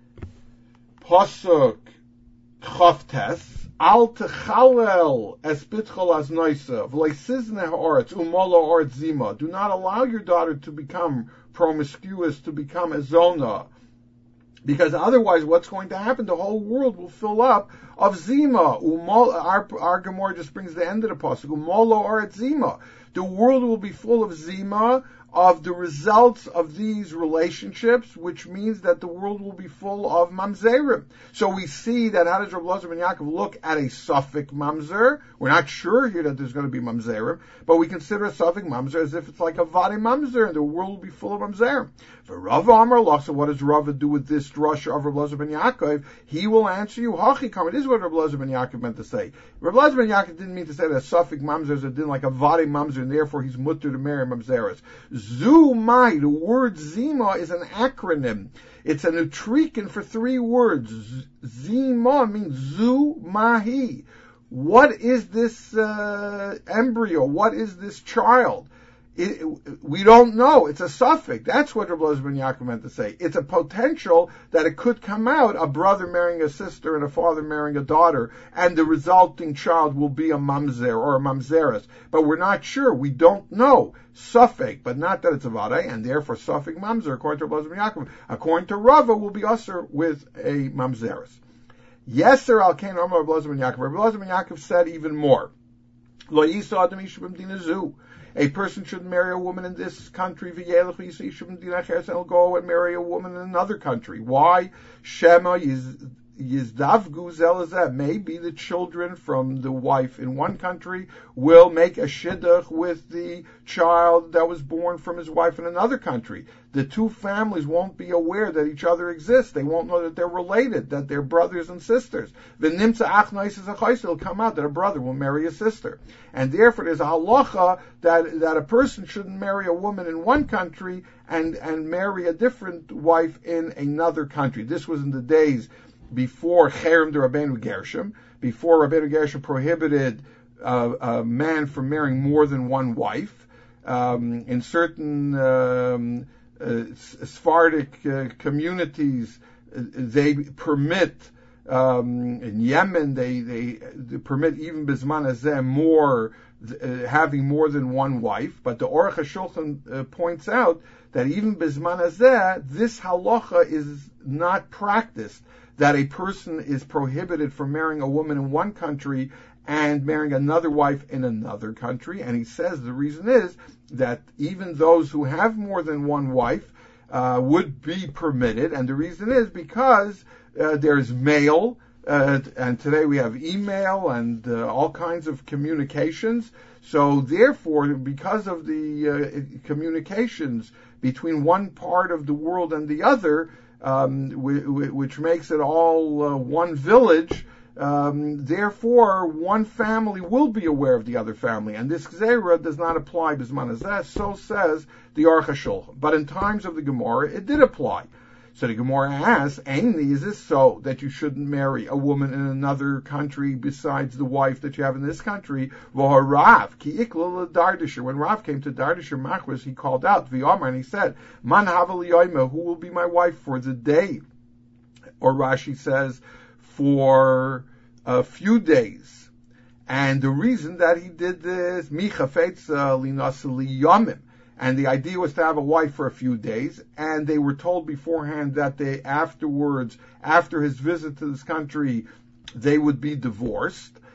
pasuk Chavtes, Al techalel es bitchol as noisa, v'leisizne ha'oretz, umolo oretz zima. Do not allow your daughter to become promiscuous, to become a zona, because otherwise what's going to happen? The whole world will fill up of zima. Our Gemara just brings the end of the pasuk. Umolo oretz zima. The world will be full of zima, of the results of these relationships, which means that the world will be full of mamzerim. So we see that how does Rabbi Elazar ben Yaakov look at a suffix mamzer? We're not sure here that there's going to be mamzerim, but we consider a suffix mamzer as if it's like a vade mamzer, and the world will be full of mamzerim. For Rava Amar Lach, so what does Rava do with this drasha of Rabbi Elazar ben Yaakov? He will answer you, Hachi Kama. This is what Rabbi Elazar ben Yaakov meant to say. Rabbi Elazar ben Yaakov didn't mean to say that a suffix mamzer is a din like a vade mamzer, and therefore he's mutter to marry mamzeres. Zumai, the word Zima is an acronym. It's a neutrican for three words. Zima means Zumahi. What is this embryo? What is this child? We don't know. It's a suffix. That's what Rabbi Elazar ben Yaakov meant to say. It's a potential that it could come out, a brother marrying a sister and a father marrying a daughter, and the resulting child will be a mamzer or a mamzeres. But we're not sure. We don't know. Suffix, but not that it's a vade, and therefore suffix mamzer, according to Rabbi Elazar ben Yaakov. According to Rava, will be usher with a mamzeres. Yes, sir, al kain Rabbi Elazar ben Yaakov. Rabbi Elazar ben Yaakov said even more. Lo yisa adam isha b'mdina zu. A person should marry a woman in this country, and he'll go and marry a woman in another country. Why? Shema Yizdavgu zelazeh. Maybe the children from the wife in one country will make a shidduch with the child that was born from his wife in another country. The two families won't be aware that each other exists. They won't know that they're related, that they're brothers and sisters. It'll come out that a brother will marry a sister. And therefore there's a halacha that a person shouldn't marry a woman in one country and marry a different wife in another country. This was in the days before Cherem de Rabbeinu Gershom, before Rabbeinu Gershom prohibited a man from marrying more than one wife. In certain Sephardic communities, they permit, in Yemen, they permit even Bisman Hazeh more, having more than one wife. But the Aruch HaShulchan points out that even Bisman Hazeh, this halacha is not practiced, that a person is prohibited from marrying a woman in one country and marrying another wife in another country. And he says the reason is that even those who have more than one wife would be permitted, and the reason is because there's mail, and today we have email and all kinds of communications. So therefore, because of the communications between one part of the world and the other, which makes it all one village, therefore one family will be aware of the other family, and this gzeira does not apply bisman hazeh, so says the Aruch HaShulchan. But in times of the Gemara, it did apply. So the Gemara asks, Ainli, is this so that you shouldn't marry a woman in another country besides the wife that you have in this country? Rav, ki ikla Dardisher. When Rav came to Dardisher Machwas, he called out, V'yomar, and he said, Man havali yoima, who will be my wife for the day? Or Rashi says, for a few days. And the reason that he did this, mi chafetza linasli yomim. And the idea was to have a wife for a few days, and they were told beforehand that they afterwards, after his visit to this country, they would be divorced.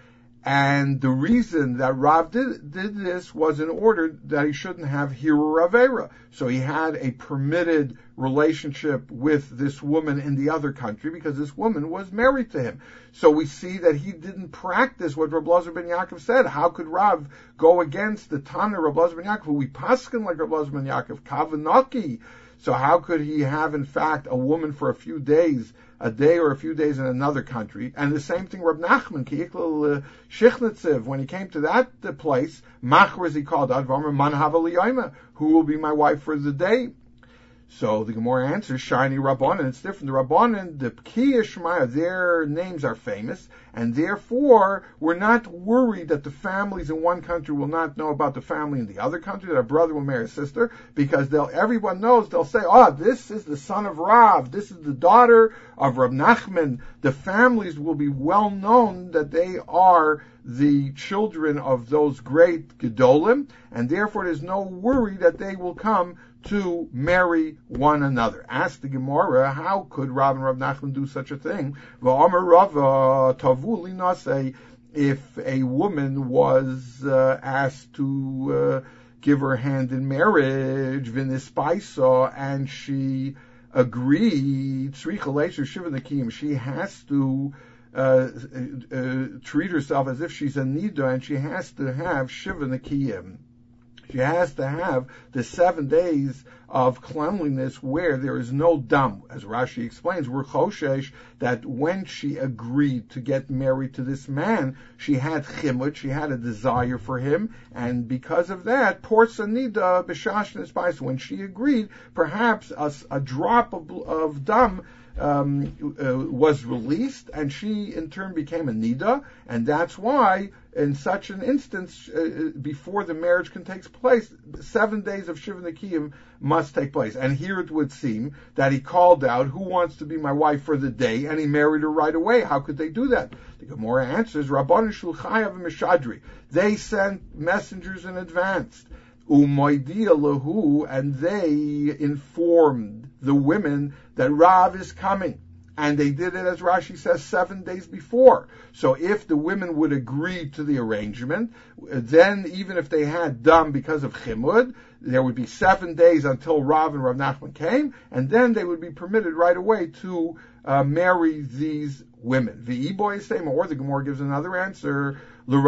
And the reason that Rav did this was in order that he shouldn't have Hirur Avera. So he had a permitted relationship with this woman in the other country because this woman was married to him. So we see that he didn't practice what Reb Elazar ben Yaakov said. How could Rav go against the Tana Reb Elazar ben Yaakov, who we paskin like Reb Elazar ben Yaakov, Kavanaki? So how could he have, in fact, a woman for a few days, a day or a few days in another country? And the same thing, Reb Nachman, Ki'iklal Shichnitziv, when he came to that place, Machar, as he called out, V'omer man hava liyayma, who will be my wife for the day? So the Gemara answers, Shiny Rabbanan, it's different. The Rabbanan, the Pki Shmaya, their names are famous, and therefore we're not worried that the families in one country will not know about the family in the other country, that a brother will marry a sister, because everyone knows, they'll say, this is the son of Rav, this is the daughter of Rab Nachman. The families will be well known that they are the children of those great Gedolim, and therefore there's no worry that they will come to marry one another. Ask the Gemara, how could Rav and Rav Nachman do such a thing? If a woman was asked to give her hand in marriage, and she agreed, she has to treat herself as if she's a nida, and she has to have shiva nekiyim. She has to have the 7 days of cleanliness where there is no dam. As Rashi explains, we're choshesh that when she agreed to get married to this man, she had chimut, she had a desire for him, and because of that, porsa nida b'shashnes b'ais. When she agreed, perhaps a drop of dam was released, and she in turn became a nida, and that's why in such an instance, before the marriage can take place, 7 days of Shiva Nekiyim must take place. And here it would seem that he called out, who wants to be my wife for the day, and he married her right away. How could they do that? The Gemara answers, Rabban Shulchayav Mishadri. They sent messengers in advance. Umoidia lahu, and they informed the women that Rav is coming. And they did it, as Rashi says, 7 days before. So if the women would agree to the arrangement, then even if they had dam because of chimud, there would be 7 days until Rav and Rav Nachman came, and then they would be permitted right away to marry these women. V'iboy same, or the Gemara gives another answer.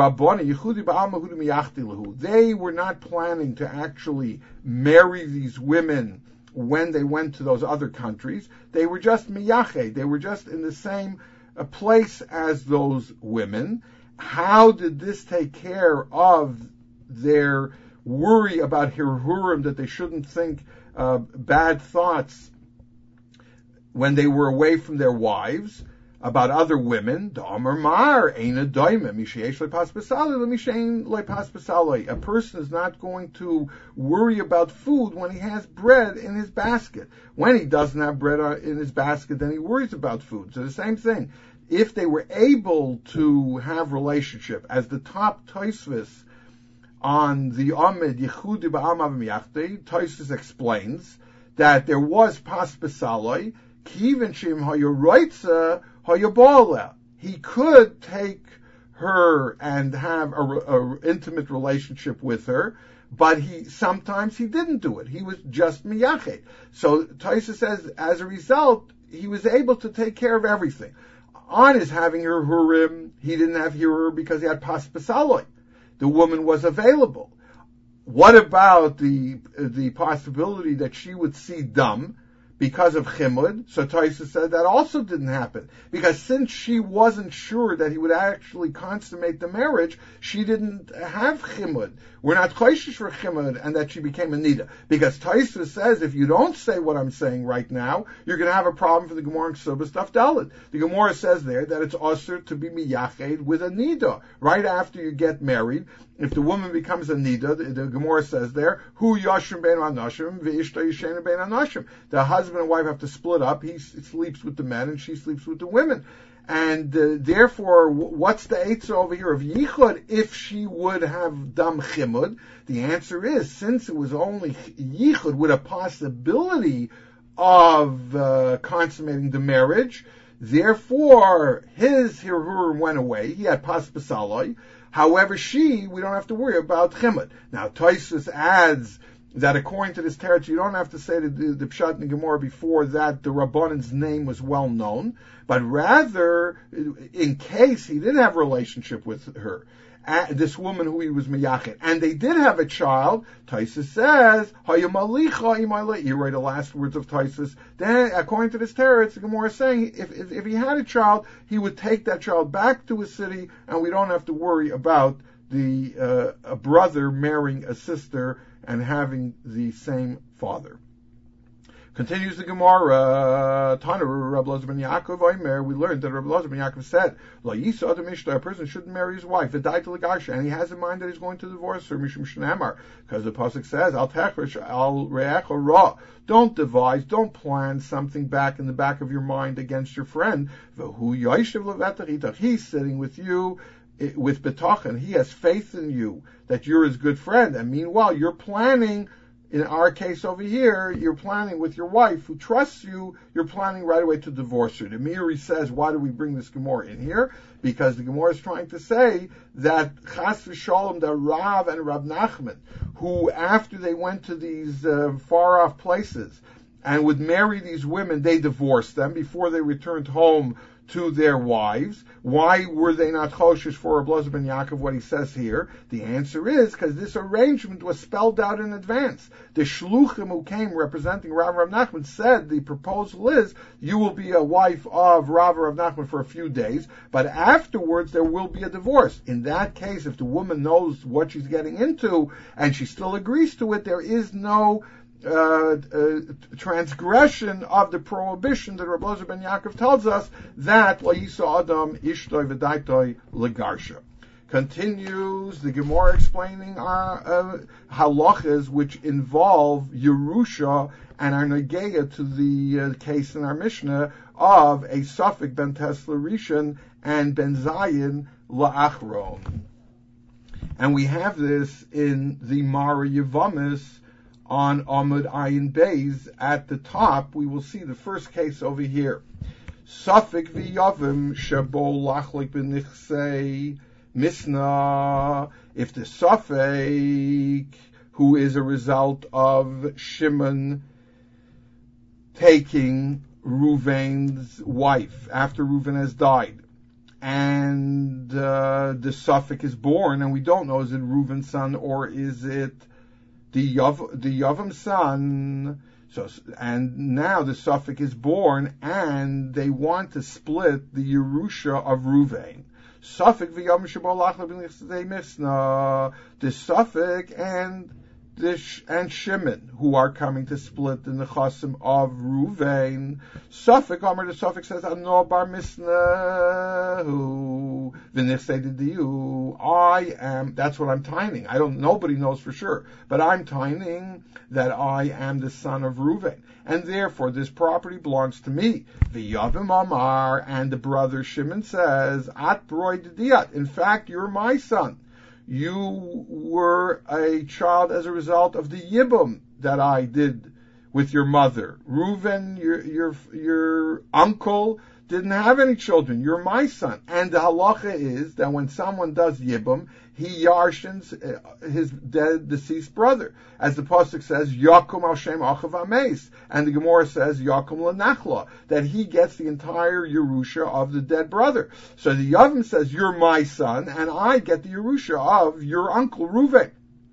They were not planning to actually marry these women when they went to those other countries. They were just miyache. They were just in the same place as those women. How did this take care of their worry about hirhurim, that they shouldn't think bad thoughts when they were away from their wives about other women? A person is not going to worry about food when he has bread in his basket. When he doesn't have bread in his basket, then he worries about food. So the same thing. If they were able to have relationship, as the top Tosfos on the Amid Yechudi Ba'amav Miyachte, Tosfos explains that there was pas besaloi, kiven shim hayoraitza hayabola. He could take her and have a intimate relationship with her, but sometimes he didn't do it. He was just miyachet. So Tosfos says, as a result, he was able to take care of everything. On his having her hurim, he didn't have hirur because he had pas besaloi. The woman was available. What about the possibility that she would see dam because of chimud? So Tosfos said that also didn't happen, because since she wasn't sure that he would actually consummate the marriage, she didn't have chimud. We're not choishish for chimud, and that she became a nida. Because Tosfos says, if you don't say what I'm saying right now, you're going to have a problem for the Gemara in Ksubas Daf Dalet. The Gemara says there that it's usher to be miyached with a nida right after you get married. If the woman becomes a nida, the Gemara says there, hu yashim bein anashim v'ishta yishena bein anashim. The husband and wife have to split up. He sleeps with the men and she sleeps with the women. And therefore, what's the eitzah over here of yichud if she would have dam chimud? The answer is, since it was only yichud with a possibility of consummating the marriage, Therefore, his Hirurim went away. He had Pas B'Saloi. However, we don't have to worry about Chimud. Now, Tosfos adds that according to this teretz, you don't have to say the Pshat in the Gemara before that the Rabbanon's name was well known, but rather, in case he did have a relationship with her, this woman who he was miyachet, and they did have a child, Tosfos says, you write the last words of Tosfos, then according to this teretz, the Gemara is saying, if he had a child, he would take that child back to his city, and we don't have to worry about a brother marrying a sister and having the same father. Continues the Gemara, Tana Rabbi Elazar ben Yaakov Omer, we learned that Rabbi Elazar ben Yaakov said, La Yisa Adam Ishta, a person shouldn't marry his wife, and die to Lagarsha, and he has in mind that he's going to divorce her, Mishum Shnamar, because the Pasuk says, Al Techrish, Al Re'echa Ra, don't devise, don't plan something back in the back of your mind against your friend, V'hu Yoshev Levetach, he's sitting with you, with betachan, he has faith in you, that you're his good friend, and meanwhile, you're planning. In our case over here, you're planning with your wife who trusts you, you're planning right away to divorce her. The Meiri says, why do we bring this Gemara in here? Because the Gemara is trying to say that Chas v'Shalom, the Rav and Rab Nachman, who after they went to these far-off places and would marry these women, they divorced them before they returned home to their wives. Why were they not choshesh for Rabbi Elazar ben Yaakov, what he says here? The answer is because this arrangement was spelled out in advance. The shluchim who came representing Rav Nachman said the proposal is you will be a wife of Rav Nachman for a few days, but afterwards there will be a divorce. In that case, if the woman knows what she's getting into and she still agrees to it, there is no transgression of the prohibition that Rabbi Elazar ben Yaakov tells us that La Yisa Adam Ishtoi V'Daitoi Legarsha. Continues the Gemara explaining our halachas which involve Yerusha and are negeya to the case in our Mishnah of a suffix ben Tesla Rishon and ben Zayin La'achron. And we have this in the Mara Yevamis on Amud Ayin Beis. At the top, we will see the first case over here. Safek v'yavim shabo lachlik b'nichsei misna. If the Safek, who is a result of Shimon taking Reuven's wife after Reuven has died, and the Safek is born, and we don't know, is it Reuven's son or is it the Yavim son? So, and now the Safek is born, and they want to split the Yerusha of Reuven. Safek v'Yavim shebo lachla b'nichsei misna. The Safek and Shimon, who are coming to split the nechasim of Reuven. Safek, Amar the Safek says, Ano bar misna who v'nichsei diyu. I am, that's what I'm tining. Nobody knows for sure, but I'm tining that I am the son of Reuven, and therefore this property belongs to me. V'yavim Amar, and the brother Shimon says, At broi didiyat. In fact, you're my son. You were a child as a result of the yibum that I did with your mother. Reuven, your uncle, didn't have any children. You're my son. And the halacha is that when someone does yibum, he yarshins his dead, deceased brother. As the pasuk says, Yakum al Shem Achav Ames. And the Gemara says, Yakum L'Nachla, that he gets the entire Yerusha of the dead brother. So the Yavim says, you're my son, and I get the Yerusha of your uncle Reuven.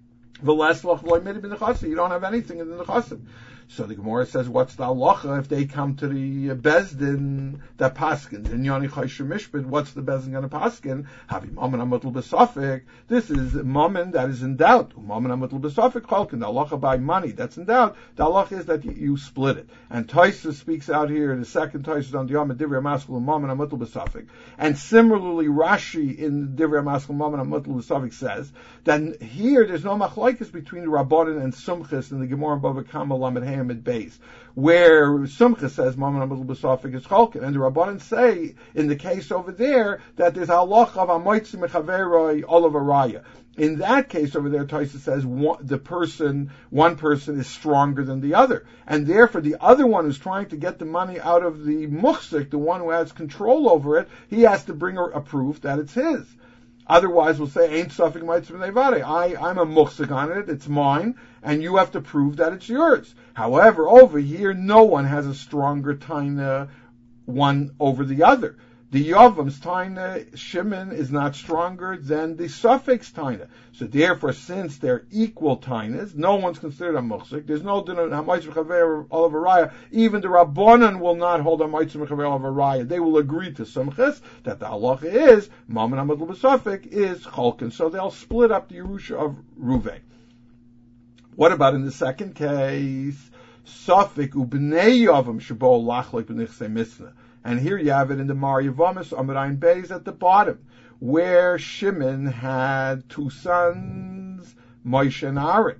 You don't have anything in the Nechasim. So the Gemara says, what's the halacha if they come to the Bezdin that paskins? In Yoni Chaysher Mishpit, what's the Bezdin going to paskin? Havi Mammon Amutul B'Safik. This is Mammon that is in doubt. Mammon Amutul B'Safik Chalkin. The halacha by money that's in doubt. The halacha is that you split it. And Tosfos speaks out here, the second Tosfos on the Yom Divrei Maskul Mammon Amutul B'Safik. And similarly, Rashi in Divrei Maskul Mammon Amutul B'Safik says that here there's no machlokes between the Rabbanan and Sumchis in the Gemara and Bava Kama Lamed Hamid Beis, where Sumcha says Mammon Amud B'Safik is Cholkin, and the Rabbanan say in the case over there that there's halacha of Amoitzi Mechaveroi Olav Araya. In that case over there, Taisa says one person is stronger than the other, and therefore the other one who's trying to get the money out of the muhsik, the one who has control over it, he has to bring a proof that it's his. Otherwise, we'll say, Ain't Safik Maitzim Nevare. I'm a muhsik on it, it's mine, and you have to prove that it's yours. However, over here, no one has a stronger taina one over the other. The Yavam's taina, Shimon, is not stronger than the Suffix taina. So therefore, since they're equal tainas, no one's considered a muhsik. There's no din of Hamaitz Mechaver Olav Araya. Even the Rabbanan will not hold Hamaitz Mechaver Olav Araya. They will agree to Sumchis that the halacha is Mammon Amud B'Safik is Cholkin. So they'll split up the Yerusha of Ruvain. What about in the second case? Safik ubnei Yavam shabo lachlik b'nichsei misna. And here you have it in the Mar Yavamis, Amarayin Beis at the bottom, where Shimon had two sons, Moshe and Aaron.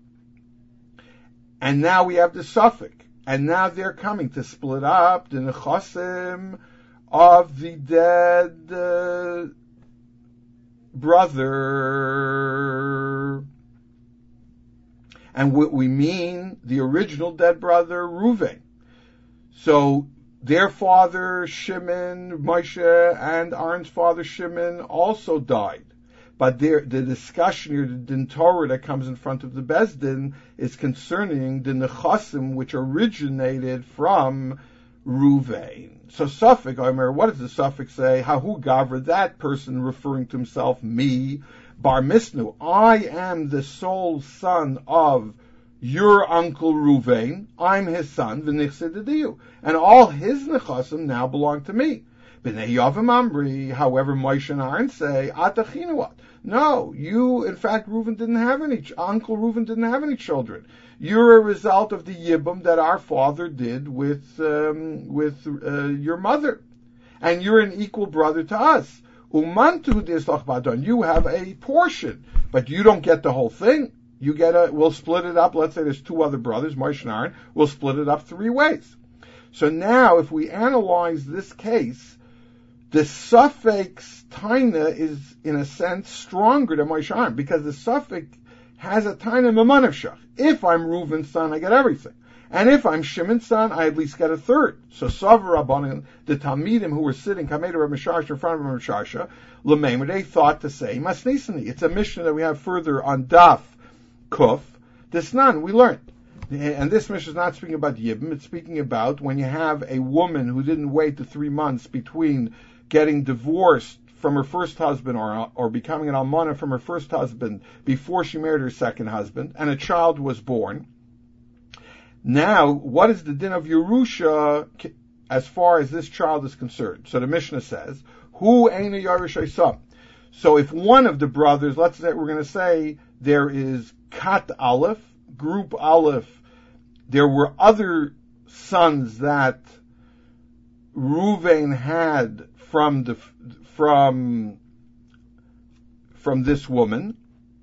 And now we have the Suffolk. And now they're coming to split up the Nechasim of the dead brother. And what we mean, the original dead brother, Reuven. So, their father, Shimon, Moshe, and Aaron's father, Shimon, also died. But the discussion here, the Din Torah that comes in front of the Beis Din, is concerning the Nechasim, which originated from Ruvain. So Suffolk, what does the suffix say? Hahu Gavra, that person referring to himself, me, Bar Misnu, I am the sole son of your uncle Ruvain, I'm his son, v'nichsedidiyu, and all his nechasim now belong to me. B'nei Yavam Amri, however, Moshe and Aaron say, Atachinuat. No, you, in fact, Uncle Reuven didn't have any children. You're a result of the yibum that our father did with your mother, and you're an equal brother to us. Umantu dislach badon. You have a portion, but you don't get the whole thing. We'll split it up. Let's say there's two other brothers, Moshe and Aaron. We'll split it up three ways. So now, if we analyze this case, the suffix taina is, in a sense, stronger than Moshe and Aaron, because the suffix has a taina memanavshach. If I'm Reuven's son, I get everything. And if I'm Shimon's son, I at least get a third. So Savar Rabbanan, the Talmidim who were sitting, Kamei to Rav Misharsha, in front of Rav Misharsha, L'meimer, they thought to say, Masnisani. It's a mission that we have further on Daf Kuf. This none, we learned. And this mission is not speaking about Yibam, it's speaking about when you have a woman who didn't wait the 3 months between getting divorced from her first husband or becoming an almana from her first husband before she married her second husband, and a child was born. Now, what is the din of Yerusha as far as this child is concerned? So the Mishnah says, Hu eina Yarush Esam. So if one of the brothers, let's say we're going to say there is Kat Aleph, Group Aleph, there were other sons that Reuven had from this woman,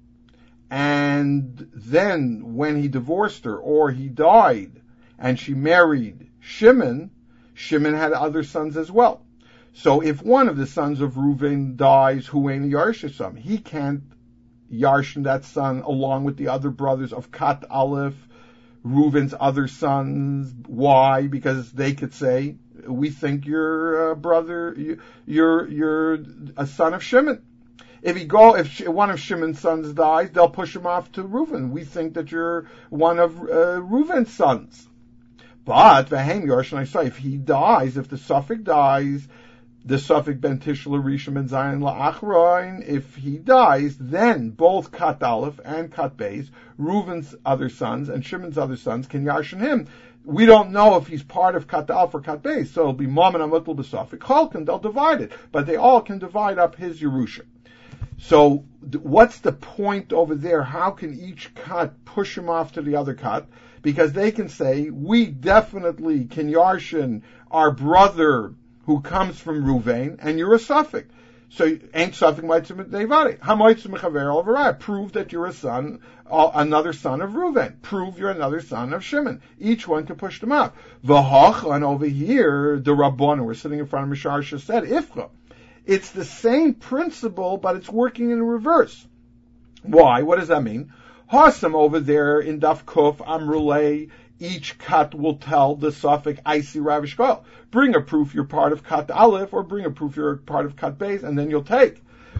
and then when he divorced her or he died and she married Shimon, Shimon had other sons as well. So if one of the sons of Reuven dies, Huein Yarshasam, he can't yarshin that son along with the other brothers of Kat Aleph, Reuven's other sons. Why? Because they could say, we think you're a brother, you're a son of Shimon. If one of Shimon's sons dies, they'll push him off to Reuven. We think that you're one of Reuven's sons. But if he dies, if the suffix dies, the suffix ben tishla rishon ben zayin la'achroin, if he dies, then both Kat Aleph and Kat Beis, Reuven's other sons and Shimon's other sons, can yarshin him. We don't know if he's part of Kat Aleph or Kat Beis, so it'll be Mammon Amutl b'Safik Cholkin, they'll divide it, but they all can divide up his Yerusha. So what's the point over there? How can each cut push him off to the other cut? Because they can say, we definitely can yarshin our brother who comes from Ruvain, and you're a suffix. So ain't something mitzvah devare. Hamoitzim mechaver al v'raya. Prove that you're a son, another son of Reuven. Prove you're another son of Shimon. Each one can push them up. V'hachlan over here, the Rabbanan, we're sitting in front of Misharsha, said ifcha. It's the same principle, but it's working in reverse. Why? What does that mean? Hasam over there in Daf Kuf Amrulay, each kat will tell the suffix Isi Rav Shkoil. Bring a proof you're part of kat Aleph, or bring a proof you're part of kat Beis, and then you'll take.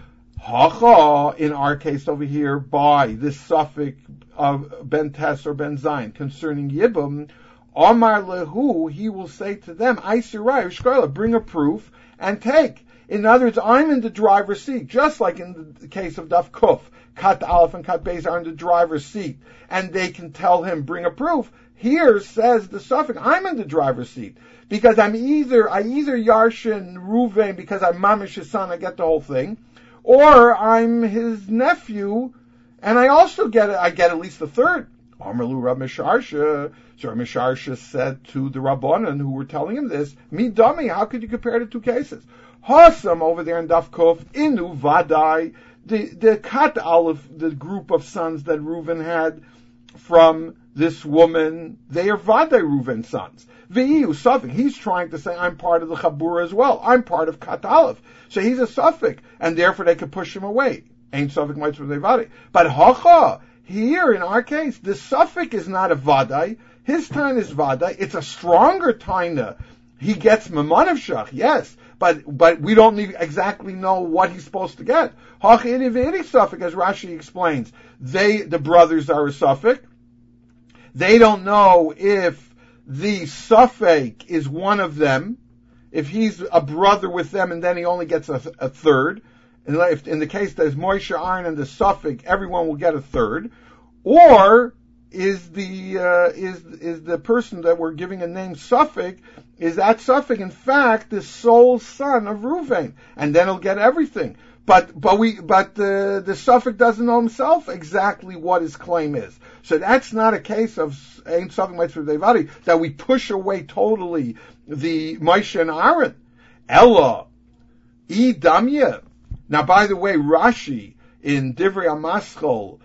Hacha, in our case over here, by this suffix of Ben Tes or Ben Zayin concerning Yibum, Amar Lehu, he will say to them, Isi Rav Shkoil, bring a proof and take. In other words, I'm in the driver's seat, just like in the case of Daf Kuf. Kat Aleph and Kat Beis are in the driver's seat, and they can tell him, bring a proof. Here says the suffix, I'm in the driver's seat, because I either Yarshin Ruvain, because I'm Mamish his son, I get the whole thing, or I'm his nephew, and I also get at least a third. Amarlu Rab Misharsha, so Rab Misharsha said to the Rabbanan who were telling him this, Mi dummy, how could you compare the two cases? Hasam over there in Daf Kuf, Inu Vadai, the Kat Aleph, the group of sons that Reuven had from this woman, they are Vadai Reuven's sons. V'iyu Sufik, he's trying to say, I'm part of the Chabura as well. I'm part of Kat Aleph. So he's a Sufik, and therefore they could push him away. Ain't Sufik might be Vadai. But Hacha, here in our case, the Sufik is not a Vadai. His time is Vadai. It's a stronger Taina. He gets Mamanavshach, yes. But we don't exactly know what he's supposed to get. Suffix, as Rashi explains, the brothers are a suffix. They don't know if the suffix is one of them, if he's a brother with them, and then he only gets a third. And if in the case there's Moshe, Aaron, and the suffix, everyone will get a third. Or is the person that we're giving a name suffix, is that suffix in fact the sole son of Reuven, and then he'll get everything. But the suffix doesn't know himself exactly what his claim is. So that's not a case of ain't suffix mitzvah devari that we push away totally the Moshe and Aaron. Ella, damya. Now, by the way, Rashi in Divrei Amaschol,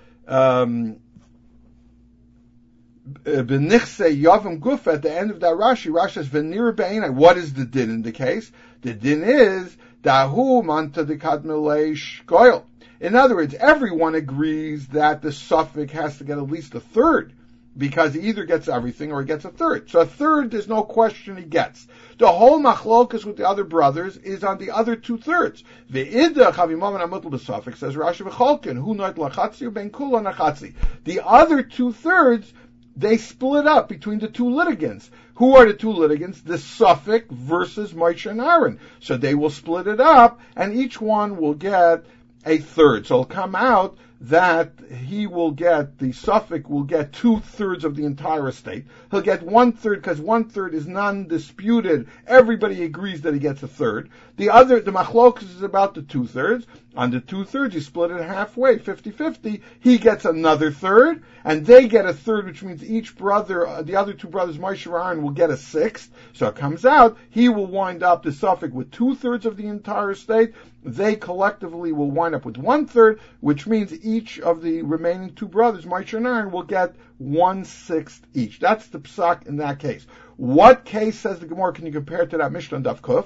Benichse Yavam Guf, at the end of that Rashi says, Venir Be'enai. What is the din in the case? The din is, Dahu Manta de Kadmilei Shkoil. In other words, everyone agrees that the suffix has to get at least a third, because he either gets everything or he gets a third. So a third, there's no question he gets. The whole machlokas with the other brothers is on the other 2/3. Ve'ida chavimavan amutel b'suffix, says Rashi v'cholkin, hu noit lachatzi ben kula nachatzi. The other 2/3, they split up between the two litigants. Who are the two litigants? The suffix versus Moshe and Aaron. So they will split it up, and each one will get a third. So it'll come out that the suffix will get 2/3 of the entire estate. He'll get 1/3 because 1/3 is non-disputed. Everybody agrees that he gets a third. The machlokas is about the 2/3. On the 2/3, you split it halfway, 50-50. He gets another third, and they get a third, which means each brother, the other two brothers, Moshe and Aaron, will get a sixth. So it comes out, he will wind up the suffix with 2/3 of the entire estate. They collectively will wind up with 1/3, which means each of the remaining two brothers, Moshe and Aaron, will get 1/6 each. That's the psak in that case. What case, says the Gemara, can you compare to that Mishnah Daf Kuf?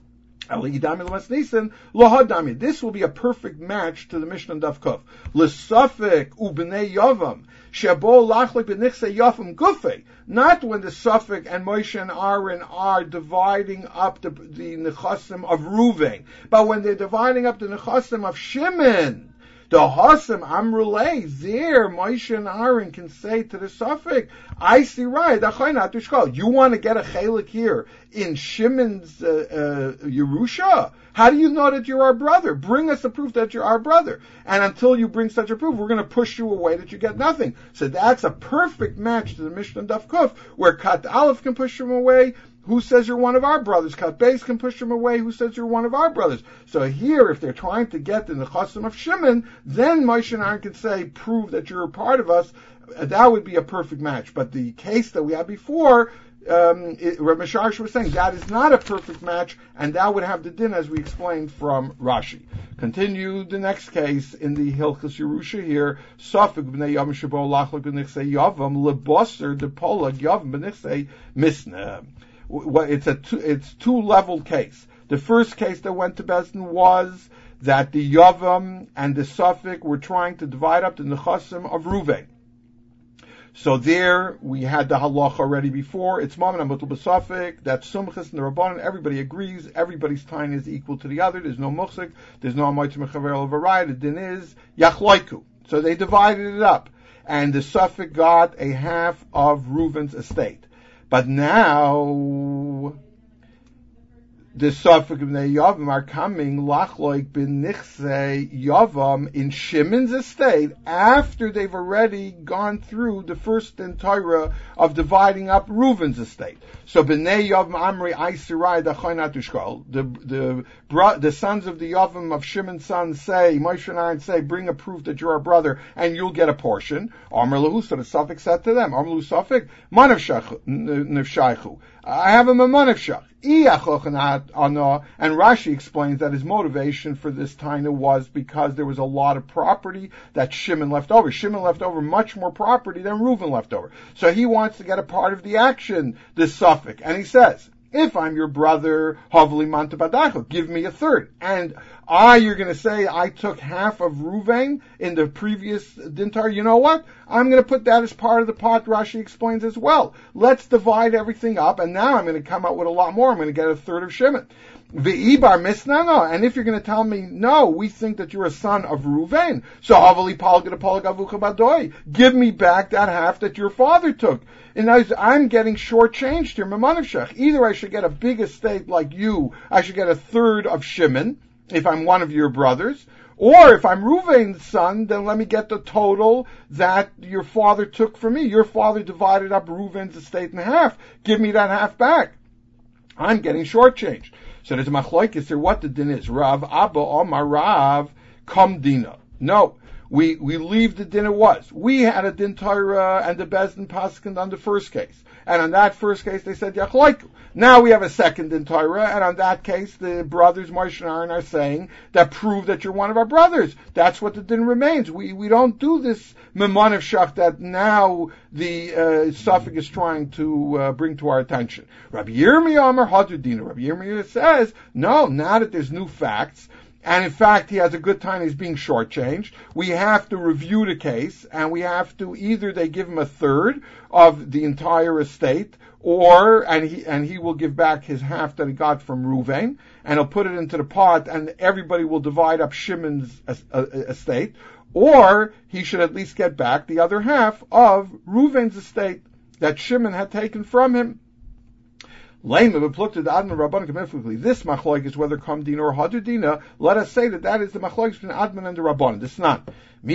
This will be a perfect match to the Mishnah Daf Kuf. L'safek u'bnei yavam shebo lachlik b'nichse yavam gufei. Not when the Suffolk and Moshe and Aaron are dividing up the nechasim of Reuven, but when they're dividing up the nechasim of Shimon. The Hasim Amrulay, there Moshe and Aaron can say to the Suffolk, I see right, you want to get a chelik here in Shimon's Yerusha? How do you know that you're our brother? Bring us a proof that you're our brother. And until you bring such a proof, we're going to push you away that you get nothing. So that's a perfect match to the Mishnah Daf Kuf, where Kat Aleph can push him away. Who says you're one of our brothers? Kat Beis can push him away. Who says you're one of our brothers? So here, if they're trying to get in the Chasim of Shimon, then Moshe and Aaron can say, prove that you're a part of us. That would be a perfect match. But the case that we had before, Rav Misharish was saying that is not a perfect match, and that would have the din as we explained from Rashi. Continue the next case in the Hilchos Yerusha here. Safek b'nei Yavam shebo lachlok b'nichsei Yavam lebosser depolag Yavam b'nichsei misna. It's two-level case. The first case that went to Bezdin was that the Yavam and the Safek were trying to divide up the nechasim of Ruvain. So there we had the halacha already before. It's mammon amutul b'safek. That's sumchas and the rabbanon. Everybody agrees. Everybody's time is equal to the other. There's no muchzik. There's no amoyt mechaver levarayah. The din is yachloiku. So they divided it up, and the Safek got a half of Reuven's estate. But now the Safek b'nei Yavam are coming lachloik b'nichsei Yavam in Shimon's estate after they've already gone through the first din Torah of dividing up Reuven's estate. So b'nei Yavam Amri Aisirai Dachoinat Ushkol. The sons of the Yavam of Shimon's sons say, Moshe and Aaron say, bring a proof that you're our brother and you'll get a portion. Amr lahu, so the Safek said to them, Amr lahu Safek, Manavshaychu. I have him a Manavshach. And Rashi explains that his motivation for this taina was because there was a lot of property that Shimon left over. Shimon left over much more property than Reuven left over. So he wants to get a part of the action, this Safek. And he says, if I'm your brother, Havli Mantabadacho, give me a third. And you're going to say I took half of Ruvain in the previous dintar. You know what? I'm going to put that as part of the pot. Rashi explains as well. Let's divide everything up, and now I'm going to come out with a lot more. I'm going to get a third of Shimon. V'ibar misnano. And if you're going to tell me, no, we think that you're a son of Ruvain, so Havli Palgada Palgavucha Badoi, give me back that half that your father took. And I'm getting shortchanged here, Mamanavshach. Either I should get a big estate like you, I should get a third of Shimon, if I'm one of your brothers, or if I'm Reuven's son, then let me get the total that your father took from me. Your father divided up Reuven's estate in half. Give me that half back. I'm getting shortchanged. So there's a machloikis here, what the din is. Rav Abba Omar Rav Kam Dina. No. We leave the din it was. We had a din Torah and the Bezdin Paskin on the first case. And on that first case they said Yachloiku. Now we have a second din Torah, and on that case the brothers Moshe and Aaron are saying that prove that you're one of our brothers. That's what the din remains. We don't do this Memanav Shach that now the Safek is trying to bring to our attention. Rabbi Yirmiyah Amar Hadudina. Rabbi Yirmiyah says, no, now that there's new facts, and in fact, he has a good time, he's being shortchanged. We have to review the case, and we have to either they give him a third of the entire estate, and he will give back his half that he got from Reuven, and he'll put it into the pot, and everybody will divide up Shimon's estate, or he should at least get back the other half of Reuven's estate that Shimon had taken from him. This machloik is whether kam dina or hadu dina. Let us say that is the machloik between Adman and the Rabbanon. This is not.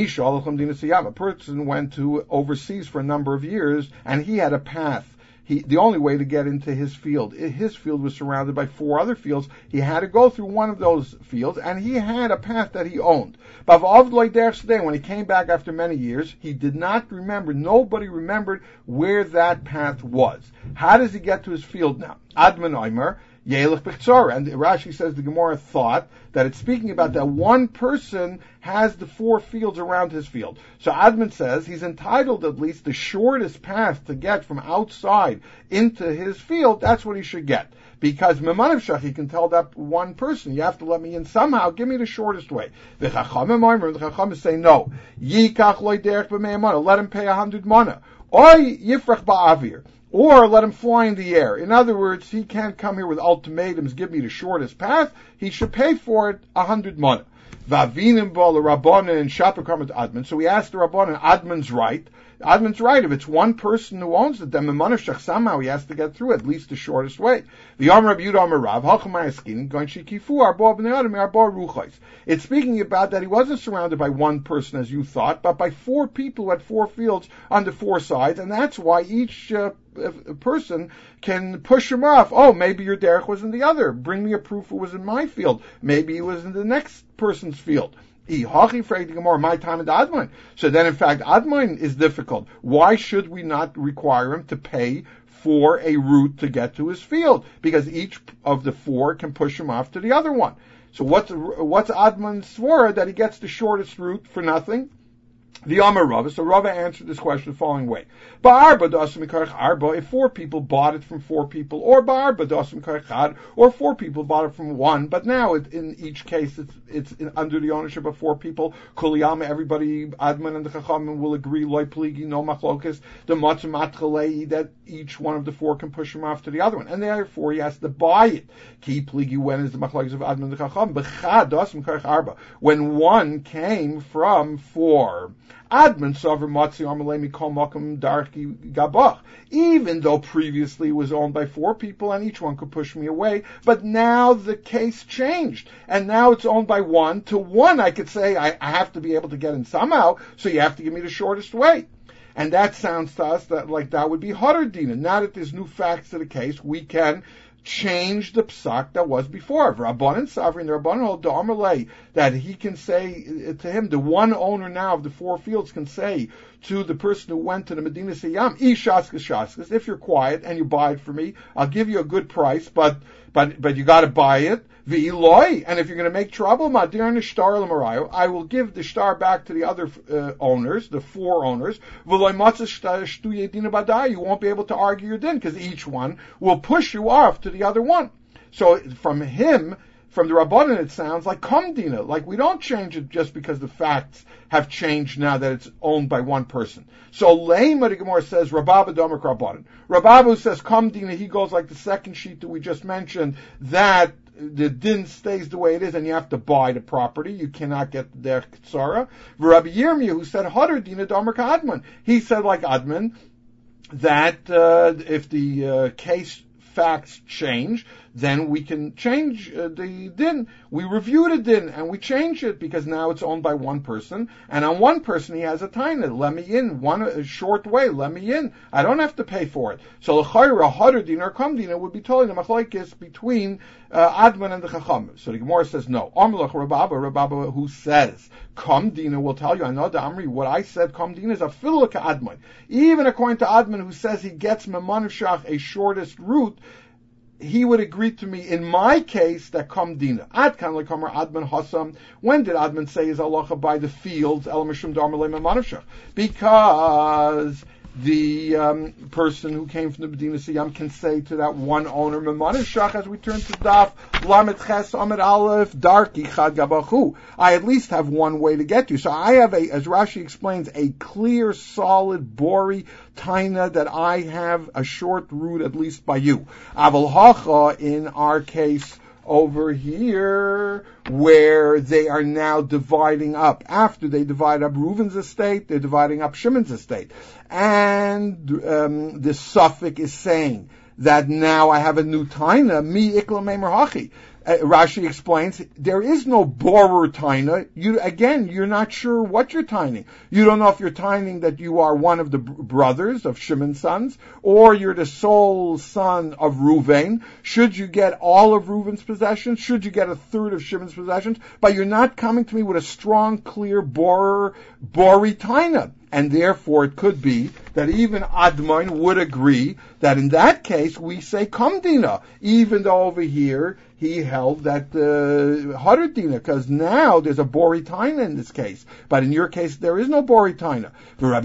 A person went to overseas for a number of years, and he had a path. The only way to get into his field was surrounded by 4 other fields. He had to go through one of those fields, and he had a path that he owned. But when he came back after many years, he did not remember, nobody remembered where that path was. How does he get to his field now? Adman Omer, Yelech Bechtzor. And Rashi says the Gemara thought that it's speaking about that one person has the 4 fields around his field. So Adman says he's entitled at least the shortest path to get from outside into his field. That's what he should get. Because Memanav Shach, he can tell that one person, you have to let me in somehow, give me the shortest way. The Chachamim say no. Yikach loy derech b'mei mana, let him pay 100 mana. Oy yifrach ba'avir. Or let him fly in the air. In other words, he can't come here with ultimatums, give me the shortest path. He should pay for it 100 mana. Vavinim bol Rabbanan and Shapakamat Adman. So we asked the Rabbanan, Adman's right. Adman's right. If it's one person who owns it, then Memanashach somehow he has to get through at least the shortest way. The Amar Rabbi Yehuda Amar Rav, Halchamayaskin, Goin Shikifu, Arba Bnei Adam, Arba Ruchais. It's speaking about that he wasn't surrounded by one person as you thought, but by 4 people who had 4 fields on the 4 sides, and that's why each person can push him off. Oh, maybe your derech was in the other. Bring me a proof it was in my field. Maybe it was in the next person's field. My time and Admon. So then, in fact, Admon is difficult. Why should we not require him to pay for a route to get to his field, because each of the four can push him off to the other one. So what's Admon's svara that he gets the shortest route for nothing? The Amar Rava. So Rava answered this question the following way. If four people bought it from four people, or or four people bought it from one, but now in each case it's under the ownership of four people. Kuliyama, everybody, Adman and the Chachamim will agree, loy pligi, no machlokas, the matzah matchalei, that each one of the four can push him off to the other one, and therefore he has to buy it. Ki pligi, when is the machlokas of Adman and the Chachamim? B'chad dasim karech arba. When one came from four, Adman sover matzi amalei mikol makom darki gabach. Even though previously it was owned by four people and each one could push me away, but now the case changed, and now it's owned by one. To one, I could say I have to be able to get in somehow, so you have to give me the shortest way. And that sounds to us that would be Hadar Dina. Now that there's new facts to the case, we can change the psak that was before. Rabbanan Savrin, the Rabbanan hold the Amalei, that he can say to him, the one owner now of the four fields can say to the person who went to the Medina Sayyam, Shaskas, if you're quiet and you buy it for me, I'll give you a good price, but you gotta buy it. V'iloi, and if you're going to make trouble, Madir Nishtar L'Marayo, I will give the star back to the other owners, the four owners. V'loi Matzah Shtu Yedina Badai, you won't be able to argue your din, because each one will push you off to the other one. So from the Rabbanan, it sounds like Kamdina, like we don't change it just because the facts have changed now that it's owned by one person. So Leima, the Gemara says, Rababa Domek Rabbanan. Rababa says Kamdina, he goes like the second sheet that we just mentioned, that the din stays the way it is, and you have to buy the property. You cannot get the ktsara. Rabbi Yirmiyah, who said Hadar Dina Domer Adman, he said like Adman that if the case facts change, then we can change the din. We review the din and we change it because now it's owned by one person, and on one person he has a taina. Let me in, a short way. Let me in. I don't have to pay for it. So l'chayra hadar din or kam din would be telling the machlokes between Adman and the Chacham. So the Gemara says no. Amlach Rababa, who says kam din will tell you, I know the Amri, what I said kam din is a filuk Adman. Even according to Adman, who says he gets memanashach a shortest route, he would agree to me in my case that kam dina. Ad kan lekamar Adman Hassam. When did Adman say his halacha by the fields? El mishum darmalei memanashach. Because the person who came from the Medina Siyam can say to that one owner, memanashach, as we turn to Daf, Lamet Ches Amid Aleph, Darki Chad Gabachu. I at least have one way to get you. So I have as Rashi explains, a clear, solid, bori taina that I have a short route at least by you. Aval Hacha, in our case over here, where they are now dividing up. After they divide up Reuven's estate, they're dividing up Shimon's estate. And the suffix is saying that now I have a new taina, mi ikla meimer hachi. Rashi explains, there is no borer taina. You're not sure what you're tining. You don't know if you're tining that you are one of the brothers of Shimon's sons, or you're the sole son of Reuven. Should you get all of Reuven's possessions? Should you get a third of Shimon's possessions? But you're not coming to me with a strong, clear borer taina. And therefore it could be that even Admon would agree that in that case we say Kamdina, even though over here he held that Hadar Dina, because now there's a Bori Taina in this case. But in your case there is no Bori Taina. For Rabbi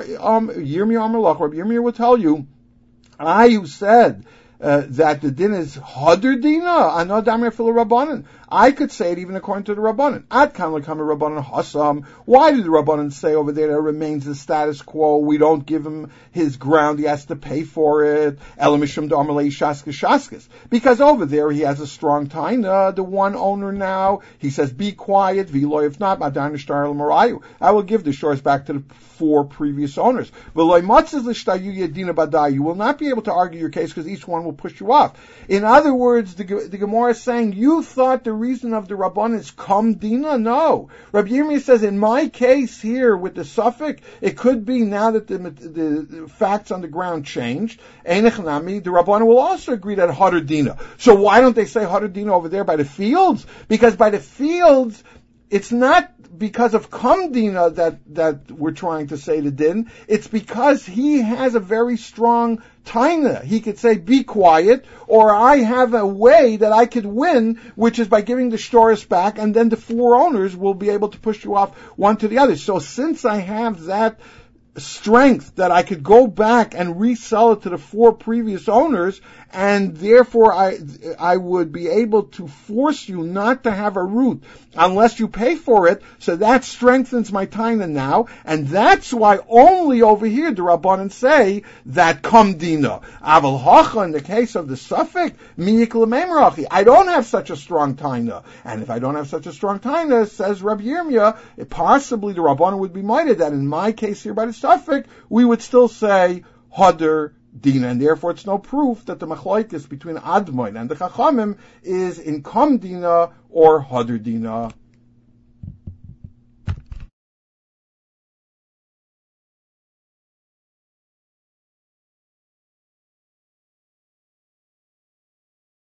Yirmiyah will tell you, I who said that the din is Hadar Dina, Anad Amir Fil Rabbanan. I could say it even according to the Rabbanan. Ad kan lekam Rabbanan Hassam. Why did the Rabbanan say over there that it remains the status quo? We don't give him his ground. He has to pay for it. Elamishum Darmalei Shaskes. Because over there he has a strong taina. The one owner now, he says, be quiet. V'loy, if not, Madan Nishtar L'Marayu. I will give the shores back to the four previous owners. V'loy matzes l'shtayu yedina badai. You will not be able to argue your case because each one will push you off. In other words, the Gemara is saying, you thought the reason of the Rabban is Kam Dina? No. Rabbi Yirmiyah says, in my case here with the suffix, it could be now that the facts on the ground changed. Einech Nami, the Rabban will also agree that Hadar Dina. So why don't they say Hadar Dina over there by the fields? Because by the fields, it's not because of Kam Dina that we're trying to say the din. It's because he has a very strong taina. He could say, be quiet, or I have a way that I could win, which is by giving the shtoris back, and then the 4 owners will be able to push you off one to the other. So since I have that strength that I could go back and resell it to the 4 previous owners, and therefore I would be able to force you not to have a root unless you pay for it. So that strengthens my taina now, and that's why only over here the Rabbanan say that come dina. Aval hacha, in the case of the suffix, miyik l'meimrachi, I don't have such a strong taina, and if I don't have such a strong taina, says Rabbi Yirmiyah, possibly the Rabbanan would be minded that in my case here by the suffix, we would still say hadar dina, and therefore it's no proof that the machlokes between Admoin and the Chachamim is in kam dina or hadar dina.